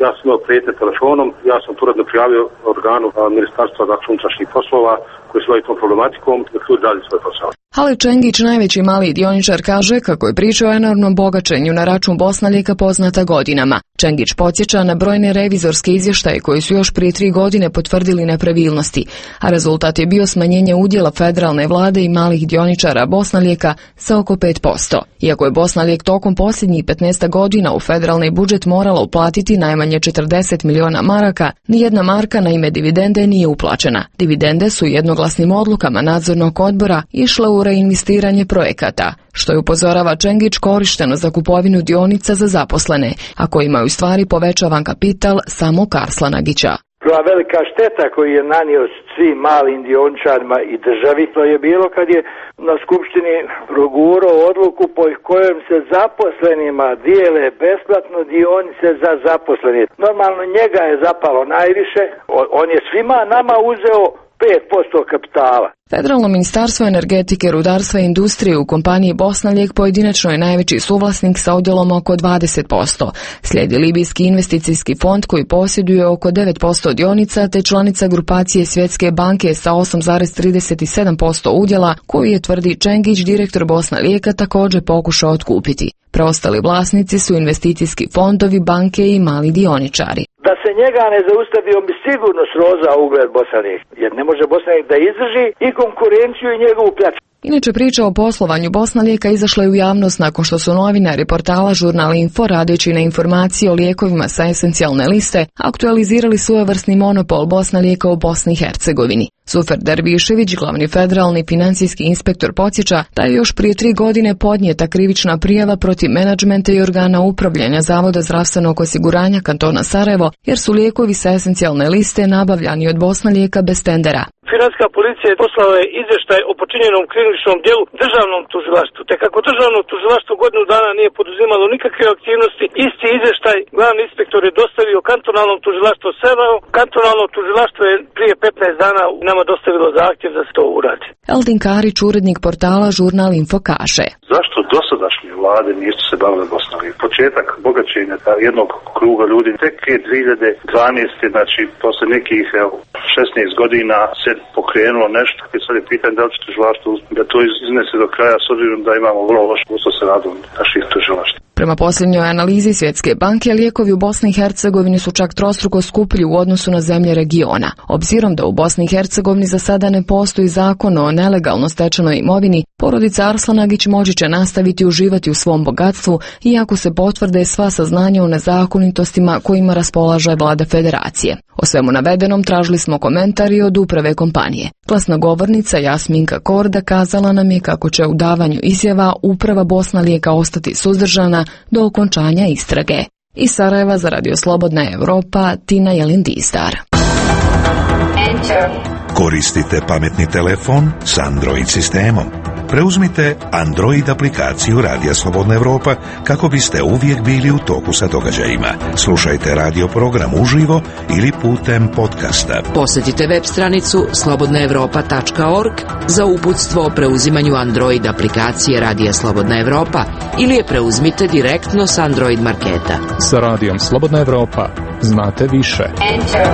ja sam imao prijetnje telefonom, ja sam tu uredno prijavio organu Ministarstva dakle, unutrašnjih poslova koji se bavi tom problematikom, da ljudi radi svoj posao. Halid Čengić, najveći mali dioničar, kaže kako je priča o enormnom bogaćenju na račun Bosnalijeka poznata godinama. Čengić podsjeća na brojne revizorske izvještaje koji su još prije tri godine potvrdili nepravilnosti, a rezultat je bio smanjenje udjela federalne vlade i malih dioničara Bosnalijeka sa oko pet posto. Iako je Bosnalijek tokom posljednjih petnaest godina u federalni budžet morala uplatiti najmanje četrdeset miliona maraka, nijedna marka na ime dividende nije uplaćena. Dividende su jednoglasnim odlukama nadzornog odbora išle u reinvestiranje projekata, što je, upozorava Čengić, korišteno za kupovinu dionica za zaposlene, a kojima je u stvari povećavan kapital samo Karslanagića. Prva velika šteta koju je nanio svim malim dioničarima i državi, to je bilo kad je na skupštini progurao odluku po kojem se zaposlenima dijele besplatno dionice za zaposlene. Normalno njega je zapalo najviše, on je svima nama uzeo pet posto kapitala. Federalno ministarstvo energetike, rudarstva i industrije u kompaniji Bosnalijek pojedinačno je najveći suvlasnik sa udjelom oko dvadeset posto. Slijedi Libijski investicijski fond koji posjeduje oko devet posto dionica, te članica grupacije Svjetske banke sa osam zarez trideset sedam posto udjela, koju je, tvrdi Čengić, direktor Bosnalijeka, također pokušao otkupiti. Preostali vlasnici su investicijski fondovi, banke i mali dioničari. Da se njega ne zaustavi, on bi sigurno srozao ugled Bosnalijeka, jer ne može Bosnalijek da izdrži i konkurenciju i njegovu pljačku. Inače, priča o poslovanju Bosnalijeka izašla je u javnost nakon što su novinari portala Žurnal Info, radeći na informacije o lijekovima sa esencijalne liste, aktualizirali svojevrsni monopol Bosnalijeka u Bosni i Hercegovini. Sufer Dervišević, glavni federalni financijski inspektor, podsjeća da je još prije tri godine podnijeta krivična prijava protiv menadžmenta i organa upravljanja Zavoda zdravstvenog osiguranja kantona Sarajevo, jer su lijekovi sa esencijalne liste nabavljani od Bosnalijeka bez tendera. Financijska policija je poslala izvještaj o počinjenom krivičnom djelu državnom tužilaštvu, te kako državno tužilaštvo godinu dana nije poduzimalo nikakve aktivnosti, isti izvještaj glavni inspektor je dostavio kantonalnom tužilaštvu Sarajevo. Kantonalno tužilaštvo je prije petnaest dana nama dostavilo zahtjev da se to uradi. Eldin Karić, urednik portala Žurnal Info, kaže: Zašto dosadašnje vlade nisu se bavile Bosnalijom? Početak bogaćenja jednog kruga ljudi tek je dvije hiljade dvanaeste. znači posle nekih evo, šesnaest godina se pokrenulo nešto i sad je pitanje da li će tužilaštvo da to iznese do kraja, s obzirom da imamo vrlo loše usto se radom naših tužilaštva. Prema posljednjoj analizi Svjetske banke, lijekovi u Bosni i Hercegovini su čak trostruko skuplji u odnosu na zemlje regiona. Obzirom da u Bosni i Hercegovini za sada ne postoji zakon o nelegalno stečenoj imovini, porodica Arslanagić moći će nastaviti uživati u svom bogatstvu, iako se potvrde sva saznanja o nezakonitostima kojima raspolaže vlada federacije. O svemu navedenom tražili smo komentari od uprave kompanije. Glasnogovornica Jasminka Korda kazala nam je kako će u davanju izjava uprava Bosnalijeka ostati suzdržana do okončanja istrage. Iz Sarajeva za Radio Slobodna Evropa, Tina Jelindistar. Koristite pametni telefon s Android sistemom. Preuzmite Android aplikaciju Radija Slobodna Evropa kako biste uvijek bili u toku sa događajima. Slušajte radio program uživo ili putem podcasta. Posjetite web stranicu slobodna evropa tačka org za uputstvo o preuzimanju Android aplikacije Radija Slobodna Evropa ili je preuzmite direktno s Android marketa. Sa Radijom Slobodna Evropa znate više. Enter.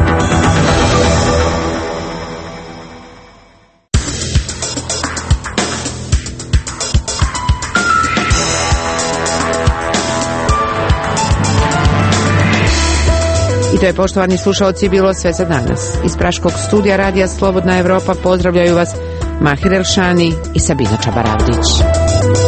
I to je, poštovani slušalci, bilo sve za danas. Iz Praškog studija Radija Slobodna Evropa pozdravljaju vas Mahir Elšani i Sabina Čabaravdić.